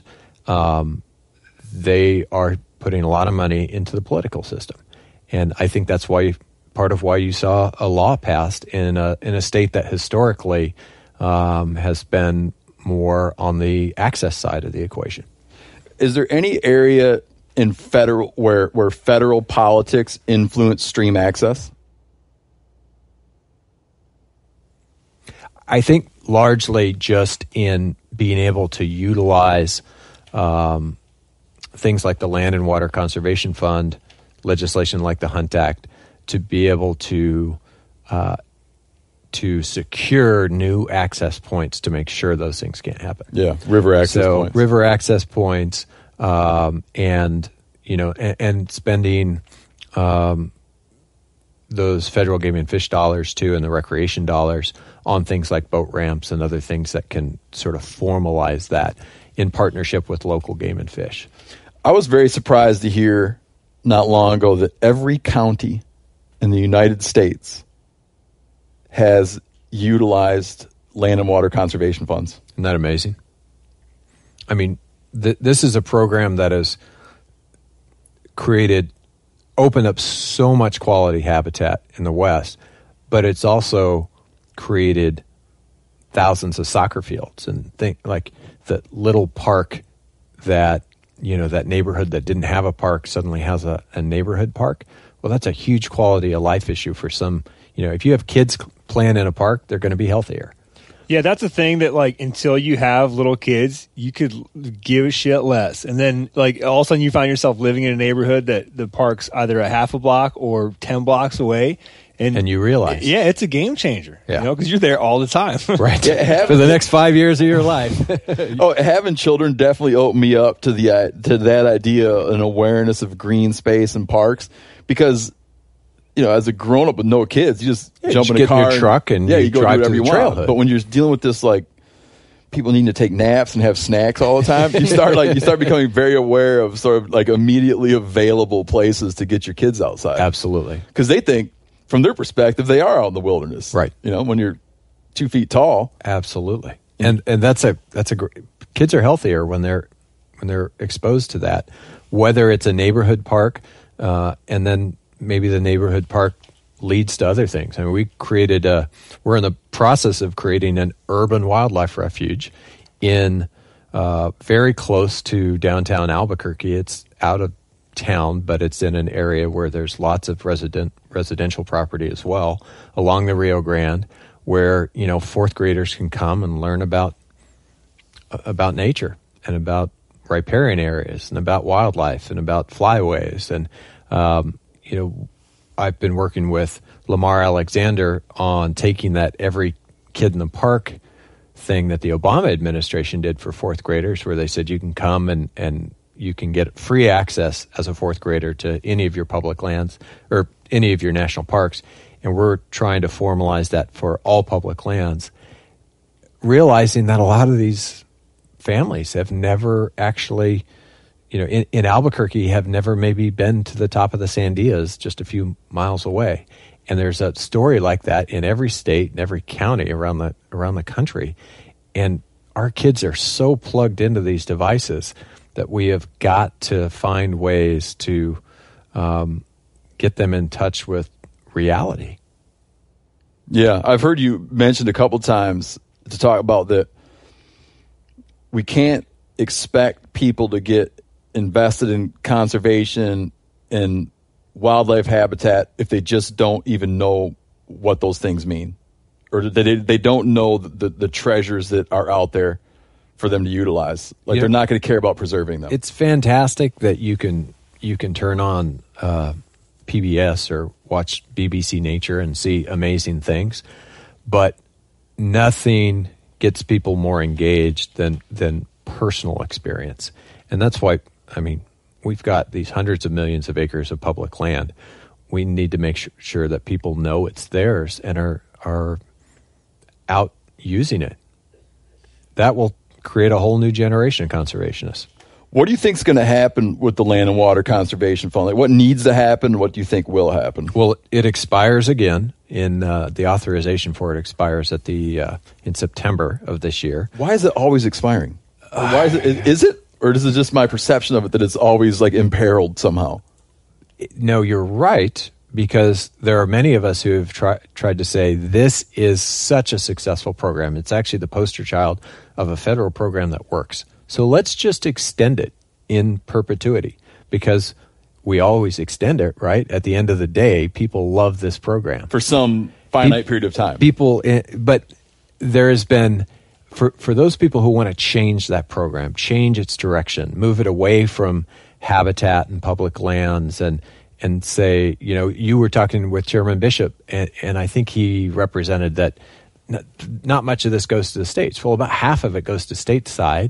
They are putting a lot of money into the political system. And I think that's part of why you saw a law passed in a state that historically has been more on the access side of the equation. Is there any area in federal where federal politics influence stream access? I think largely just in being able to utilize things like the Land and Water Conservation Fund, legislation like the Hunt Act, to be able to secure new access points to make sure those things can't happen. Yeah, river access points. River access points, and spending those federal game and fish dollars too, and the recreation dollars on things like boat ramps and other things that can sort of formalize that in partnership with local game and fish. I was very surprised to hear not long ago that every county in the United States has utilized land and water conservation funds. Isn't that amazing? I mean, this is a program that has opened up so much quality habitat in the West, but it's also created thousands of soccer fields, and like the little park that, that neighborhood that didn't have a park suddenly has a neighborhood park. Well, that's a huge quality of life issue for some. If you have kids playing in a park, they're going to be healthier. Yeah, that's a thing that, like, until you have little kids, you could give a shit less. And then, like, all of a sudden you find yourself living in a neighborhood that the park's either a half a block or 10 blocks away. And you realize. Yeah, it's a game changer. Yeah. Because you're there all the time. Right. Yeah, for the next 5 years of your life. Having children definitely opened me up to that idea and awareness of green space and parks, because as a grown up with no kids, you just jump in a car, get in your truck, and you go drive do whatever to the you want. trailhead. But when you're dealing with this, like, people needing to take naps and have snacks all the time, you start becoming very aware of sort of like immediately available places to get your kids outside. Absolutely, because they think, from their perspective, they are out in the wilderness, right? When you're 2 feet tall, absolutely, and that's a great. Kids are healthier when they're exposed to that, whether it's a neighborhood park, and then maybe the neighborhood park leads to other things. I mean, we're in the process of creating an urban wildlife refuge in very close to downtown Albuquerque. It's out of town, but it's in an area where there's lots of residential property as well along the Rio Grande, where fourth graders can come and learn about nature and about riparian areas and about wildlife and about flyways. And I've been working with Lamar Alexander on taking that every kid in the park thing that the Obama administration did for fourth graders, where they said you can come and you can get free access as a fourth grader to any of your public lands or any of your national parks. And we're trying to formalize that for all public lands, realizing that a lot of these families have never actually, in Albuquerque, have never maybe been to the top of the Sandias just a few miles away. And there's a story like that in every state and every county around the country. And our kids are so plugged into these devices that we have got to find ways to get them in touch with reality. Yeah, I've heard you mentioned a couple times to talk about that we can't expect people to get invested in conservation and wildlife habitat if they just don't even know what those things mean, or they don't know the treasures that are out there for them to utilize. Like, they're not going to care about preserving them. It's fantastic that you can turn on PBS or watch BBC Nature and see amazing things, but nothing gets people more engaged than personal experience. And that's why, we've got these hundreds of millions of acres of public land. We need to make sure that people know it's theirs and are out using it. That will create a whole new generation of conservationists. What do you think is going to happen with the Land and Water Conservation Fund? Like, what needs to happen? What do you think will happen? Well, it expires again in the authorization for it expires at in September of this year. Why is it always expiring? Why is it? Or is it just my perception of it that it's always like imperiled somehow? No, you're right, because there are many of us who have tried to say this is such a successful program. It's actually the poster child of a federal program that works. So let's just extend it in perpetuity, because we always extend it, right? At the end of the day, people love this program. For some finite period of time. But there has been, for those people who want to change that program, change its direction, move it away from habitat and public lands and say, you were talking with Chairman Bishop, and I think he represented that not much of this goes to the states. Well, about half of it goes to stateside.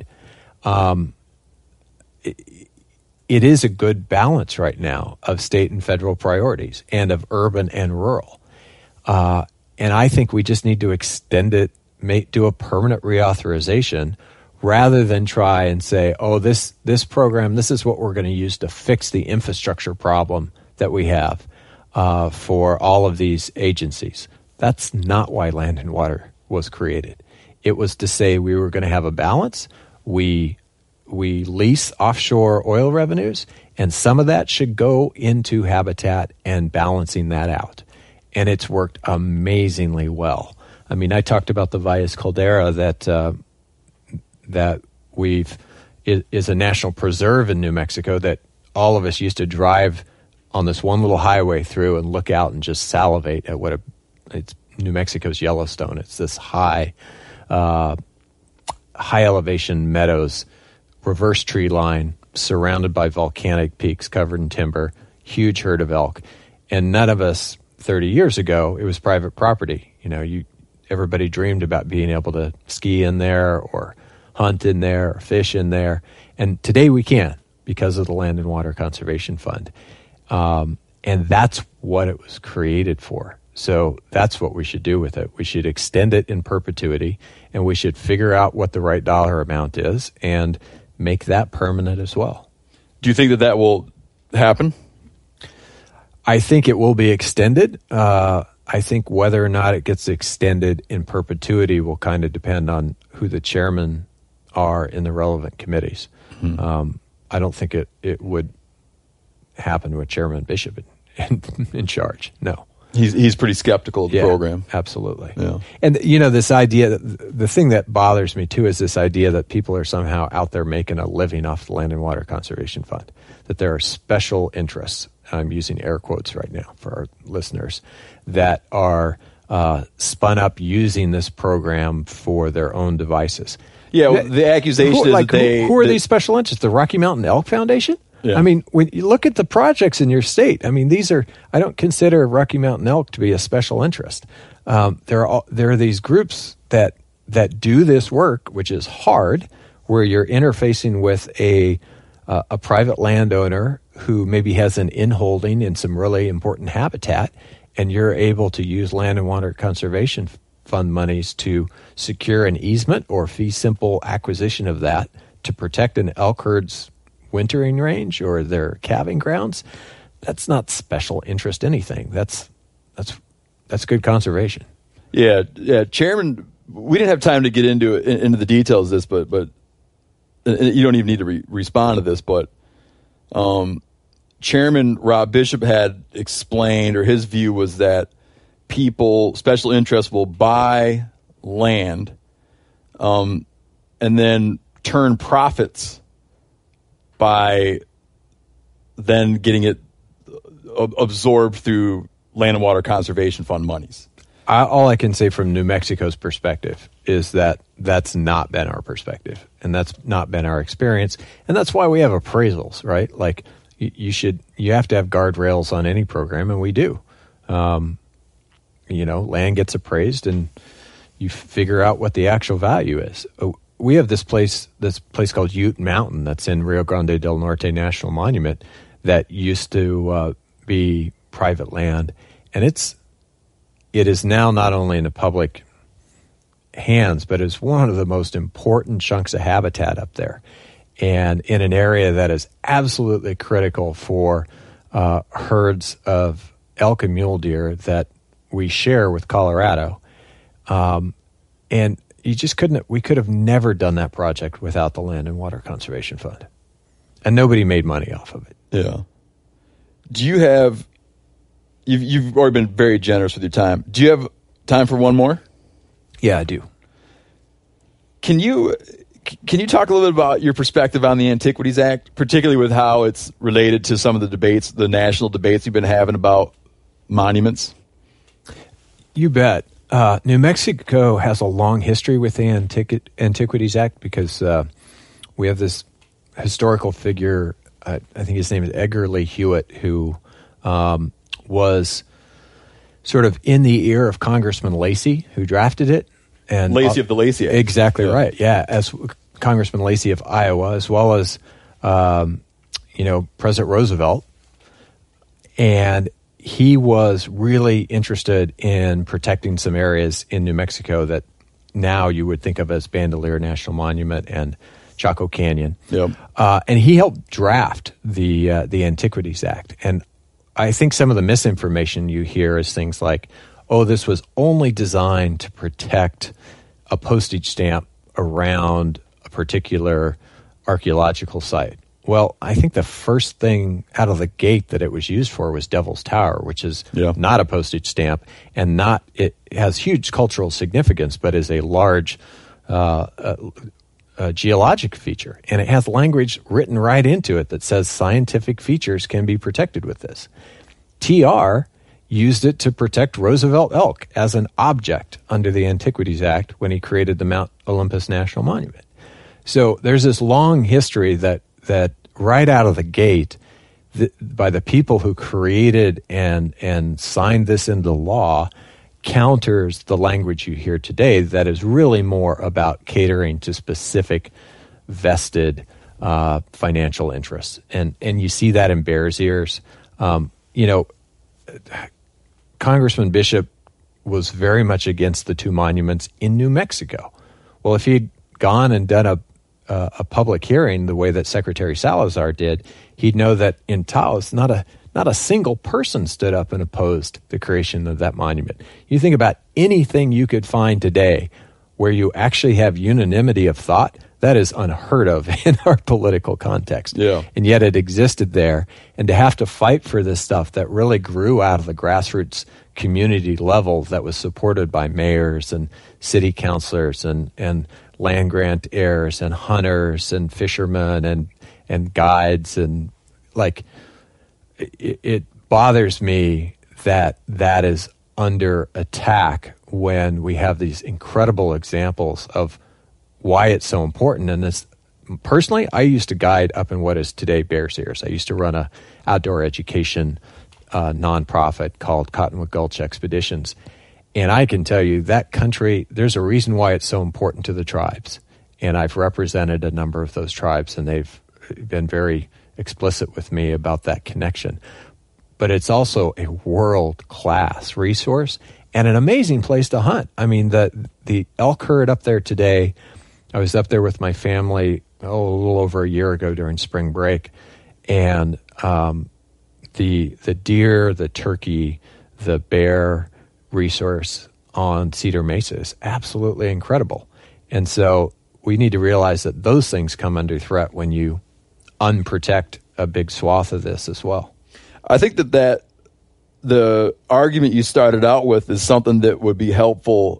It is a good balance right now of state and federal priorities and of urban and rural. And I think we just need to extend it, do a permanent reauthorization rather than try and say, this program, this is what we're going to use to fix the infrastructure problem that we have for all of these agencies. That's not why Land and Water was created. It was to say we were going to have a balance. We lease offshore oil revenues, and some of that should go into habitat and balancing that out. And it's worked amazingly well. I mean, I talked about the Valles Caldera that is a national preserve in New Mexico that all of us used to drive on this one little highway through and look out and just salivate at it's New Mexico's Yellowstone. It's this high elevation meadows, reverse tree line, surrounded by volcanic peaks covered in timber, huge herd of elk. And none of us 30 years ago, it was private property. Everybody dreamed about being able to ski in there or hunt in there or fish in there. And today we can because of the Land and Water Conservation Fund. And that's what it was created for. So that's what we should do with it. We should extend it in perpetuity, and we should figure out what the right dollar amount is and make that permanent as well. Do you think that will happen? I think it will be extended. I think whether or not it gets extended in perpetuity will kind of depend on who the chairmen are in the relevant committees. Mm-hmm. I don't think it would happen with Chairman Bishop in charge. No. He's pretty skeptical of the program. Absolutely. Yeah. And, this idea, the thing that bothers me, too, is this idea that people are somehow out there making a living off the Land and Water Conservation Fund, that there are special interests, I'm using air quotes right now for our listeners, that are spun up using this program for their own devices. Yeah, the accusation is that who are these special interests? The Rocky Mountain Elk Foundation? Yeah. I mean, when you look at the projects in your state, I mean, I don't consider Rocky Mountain Elk to be a special interest. There are these groups that do this work, which is hard, where you're interfacing with a private landowner who maybe has an inholding in some really important habitat, and you're able to use Land and Water Conservation Fund monies to secure an easement or fee simple acquisition of that to protect an elk herd's wintering range or their calving grounds. That's not special interest anything. That's good conservation. Yeah. Chairman, we didn't have time to get into the details of this, but you don't even need to respond to this, but Chairman Rob Bishop had explained, or his view was that special interests will buy land and then turn profits by then getting it absorbed through Land and Water Conservation Fund monies. All I can say from New Mexico's perspective is that that's not been our perspective, and that's not been our experience, and that's why we have appraisals, right? Like you have to have guardrails on any program, and we do. Land gets appraised, and you figure out what the actual value is. We have this place called Ute Mountain that's in Rio Grande del Norte National Monument that used to be private land, and it is now not only in the public hands, but it's one of the most important chunks of habitat up there, and in an area that is absolutely critical for herds of elk and mule deer that we share with Colorado, and we could have never done that project without the Land and Water Conservation Fund. And nobody made money off of it. Yeah. Do you have, you've already been very generous with your time. Do you have time for one more? Yeah, I do. Can you Can you talk a little bit about your perspective on the Antiquities Act, particularly with how it's related to some of the debates, the national debates you've been having about monuments? You bet. New Mexico has a long history with the Antiquities Act because we have this historical figure, I think his name is Edgar Lee Hewitt, who was sort of in the ear of Congressman Lacey, who drafted it. And Lacey of the Lacey Act. Exactly right, yeah. As Congressman Lacey of Iowa, as well as, President Roosevelt. And he was really interested in protecting some areas in New Mexico that now you would think of as Bandelier National Monument and Chaco Canyon. Yep. And he helped draft the Antiquities Act. And I think some of the misinformation you hear is things like, oh, this was only designed to protect a postage stamp around a particular archaeological site. Well, I think the first thing out of the gate that it was used for was Devil's Tower, which is not a postage stamp and it has huge cultural significance, but is a large geologic feature. And it has language written right into it that says scientific features can be protected with this. TR used it to protect Roosevelt elk as an object under the Antiquities Act when he created the Mount Olympus National Monument. So there's this long history that right out of the gate, by the people who created and signed this into law, counters the language you hear today that is really more about catering to specific vested financial interests. And you see that in Bears Ears. Congressman Bishop was very much against the two monuments in New Mexico. Well, if he had gone and done a public hearing the way that Secretary Salazar did, he'd know that in Taos, not a single person stood up and opposed the creation of that monument. You think about anything you could find today where you actually have unanimity of thought, that is unheard of in our political context. Yeah. And yet it existed there. And to have to fight for this stuff that really grew out of the grassroots community level that was supported by mayors and city councilors and land grant heirs and hunters and fishermen and guides, and it bothers me that is under attack when we have these incredible examples of why it's so important. And this, personally, I used to guide up in what is today Bears Ears. I used to run a outdoor education nonprofit called Cottonwood Gulch Expeditions. And I can tell you that country, there's a reason why it's so important to the tribes. And I've represented a number of those tribes, and they've been very explicit with me about that connection. But it's also a world-class resource and an amazing place to hunt. I mean, the elk herd up there today, I was up there with my family a little over a year ago during spring break, and the deer, the turkey, the bear resource on Cedar Mesa is absolutely incredible. And so we need to realize that those things come under threat when you unprotect a big swath of this as well. I think that the argument you started out with is something that would be helpful,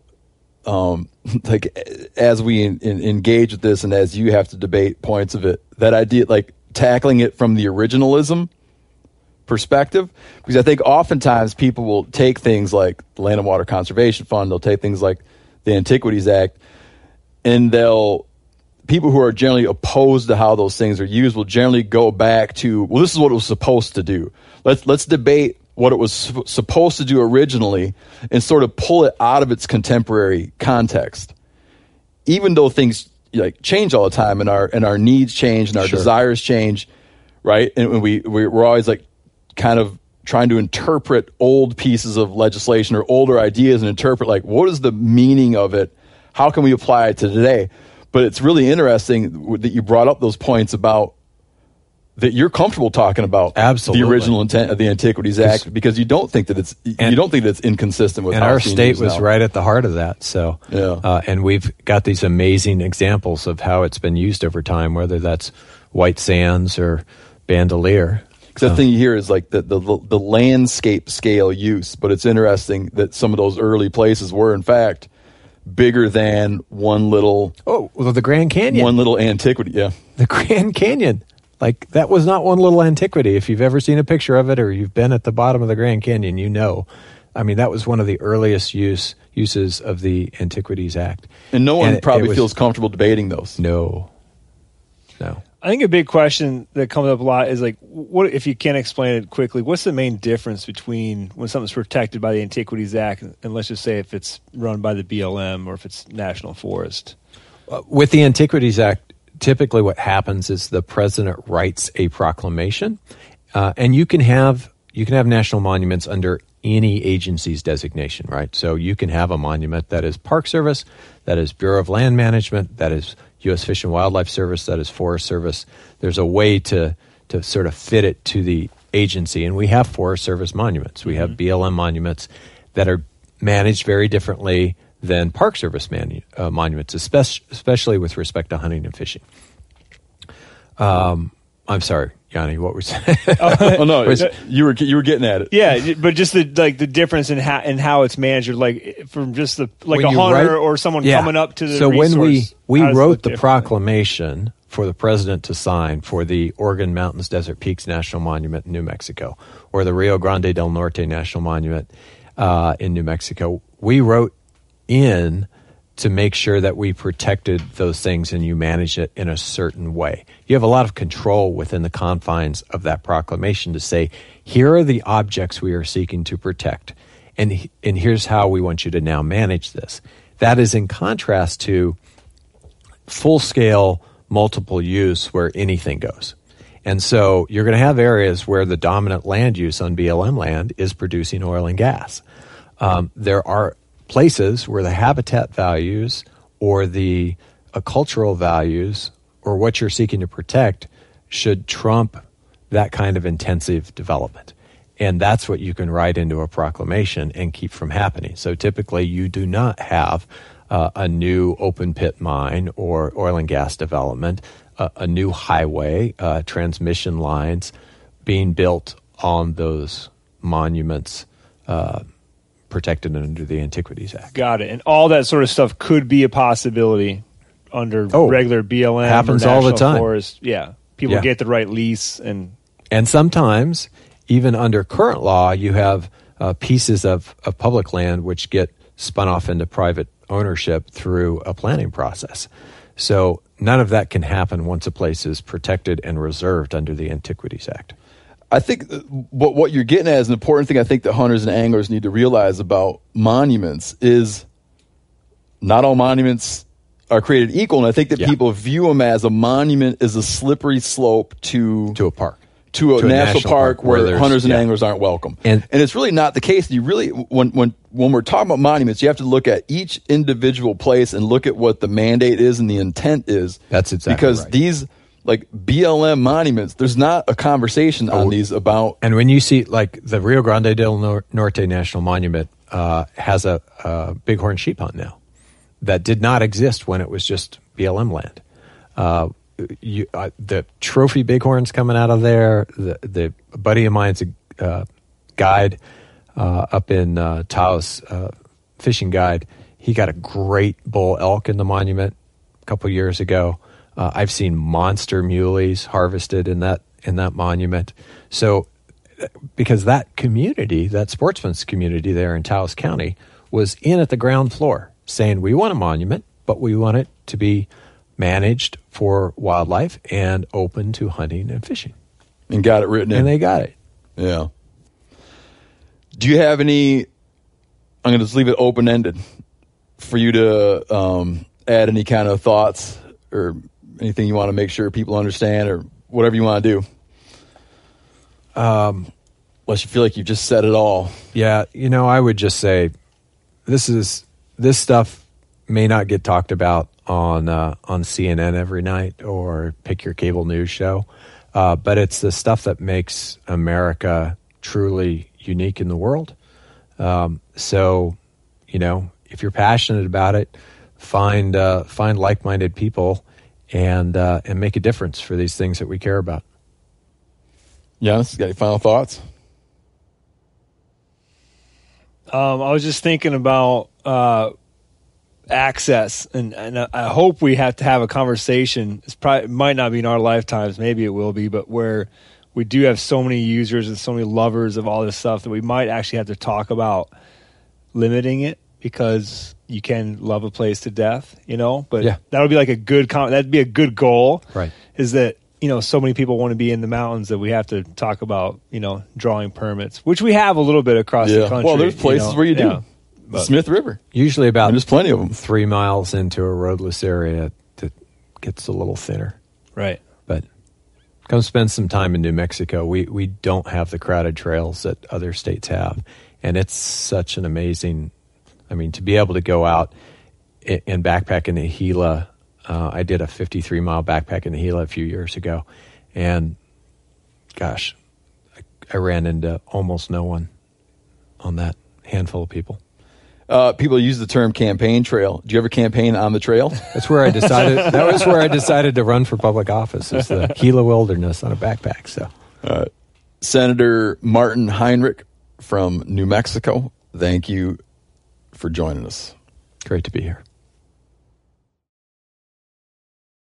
as we engage with this and as you have to debate points of it, that idea, like tackling it from the originalism perspective, because I think oftentimes people will take things like the Land and Water Conservation Fund, they'll take things like the Antiquities Act, and people who are generally opposed to how those things are used will generally go back to, well, this is what it was supposed to do. Let's debate what it was supposed to do originally and sort of pull it out of its contemporary context. Even though things change all the time and our needs change and our desires change, right? And we're always kind of trying to interpret old pieces of legislation or older ideas and interpret what is the meaning of it? How can we apply it to today? But it's really interesting that you brought up those points about that you're comfortable talking about absolutely the original intent of the Antiquities Act, because you don't think that it's inconsistent with. And our state was right at the heart of that. So, and we've got these amazing examples of how it's been used over time, whether that's White Sands or Bandelier. Because the thing you hear is the landscape scale use, but it's interesting that some of those early places were in fact bigger than one little the Grand Canyon. one little antiquity. Yeah. The Grand Canyon. Like, that was not one little antiquity. If you've ever seen a picture of it or you've been at the bottom of the Grand Canyon, you know. I mean, that was one of the earliest uses of the Antiquities Act. And no one probably feels comfortable debating those. No. I think a big question that comes up a lot is like, what if you can't explain it quickly? What's the main difference between when something's protected by the Antiquities Act and let's just say if it's run by the BLM or if it's National Forest? With the Antiquities Act, typically what happens is the president writes a proclamation, and you can have national monuments under any agency's designation, right? So you can have a monument that is Park Service, that is Bureau of Land Management, that is U.S. Fish and Wildlife Service, that is Forest Service. There's a way to sort of fit it to the agency, and we have Forest Service monuments. We have BLM monuments that are managed very differently than Park Service monuments, especially with respect to hunting and fishing. I'm sorry, Yanni, what was Oh no, you were getting at it. Yeah, but just the difference in how it's managed, like from just a hunter or someone coming up to the so resource. When we wrote the proclamation for the president to sign for the Organ Mountains Desert Peaks National Monument in New Mexico or the Rio Grande del Norte National Monument in New Mexico, we wrote in to make sure that we protected those things and you manage it in a certain way. You have a lot of control within the confines of that proclamation to say, here are the objects we are seeking to protect, and here's how we want you to now manage this. That is in contrast to full-scale multiple use where anything goes. And so you're going to have areas where the dominant land use on BLM land is producing oil and gas. There are places where the habitat values or the cultural values or what you're seeking to protect should trump that kind of intensive development. And that's what you can write into a proclamation and keep from happening. So typically you do not have a new open pit mine or oil and gas development, a new highway, transmission lines being built on those monuments protected under the Antiquities Act. Got it. And all that sort of stuff could be a possibility under regular BLM. Happens or all the National time. Forest. Yeah. People get the right lease. And sometimes, even under current law, you have pieces of public land which get spun off into private ownership through a planning process. So none of that can happen once a place is protected and reserved under the Antiquities Act. I think what you're getting at is an important thing I think that hunters and anglers need to realize about monuments is not all monuments are created equal. And I think that people view them as a monument is a slippery slope to a park. To a national park where hunters and anglers aren't welcome. And it's really not the case. You really, when we're talking about monuments, you have to look at each individual place and look at what the mandate is and the intent is. That's exactly because right. These like BLM monuments, there's not a conversation on these about. And when you see like the Rio Grande del Norte National Monument has a bighorn sheep hunt now that did not exist when it was just BLM land. The trophy bighorns coming out of there. The buddy of mine's a guide up in Taos, fishing guide. He got a great bull elk in the monument a couple years ago. I've seen monster muleys harvested in that monument. So, because that community, that sportsman's community there in Taos County, was in at the ground floor saying, we want a monument, but we want it to be managed for wildlife and open to hunting and fishing. And got it written in. And they got it. Yeah. Do you have any, I'm going to just leave it open-ended for you to add any kind of thoughts or anything you want to make sure people understand or whatever you want to do? Unless you feel like you've just said it all. Yeah, I would just say this stuff may not get talked about on CNN every night or pick your cable news show, but it's the stuff that makes America truly unique in the world. So, if you're passionate about it, find like-minded people and make a difference for these things that we care about. Giannis, got any final thoughts? I was just thinking about access, and I hope we have to have a conversation. It might not be in our lifetimes, maybe it will be, but where we do have so many users and so many lovers of all this stuff that we might actually have to talk about limiting it, because you can love a place to death, But that would be like that'd be a good goal, right? Is that so many people want to be in the mountains that we have to talk about, drawing permits, which we have a little bit across the country. Well, there's places where you do. Yeah. The Smith River. Usually about there's plenty of them. 3 miles into a roadless area that gets a little thinner. Right. But come spend some time in New Mexico. We don't have the crowded trails that other states have. And it's such an amazing, to be able to go out and backpack in the Gila. I did a 53-mile backpack in the Gila a few years ago. And gosh, I ran into almost no one on that handful of people. People use the term campaign trail. Do you ever campaign on the trail? That's where I decided. That was where I decided to run for public office. Is the Gila Wilderness on a backpack. So, Senator Martin Heinrich from New Mexico, thank you for joining us. Great to be here.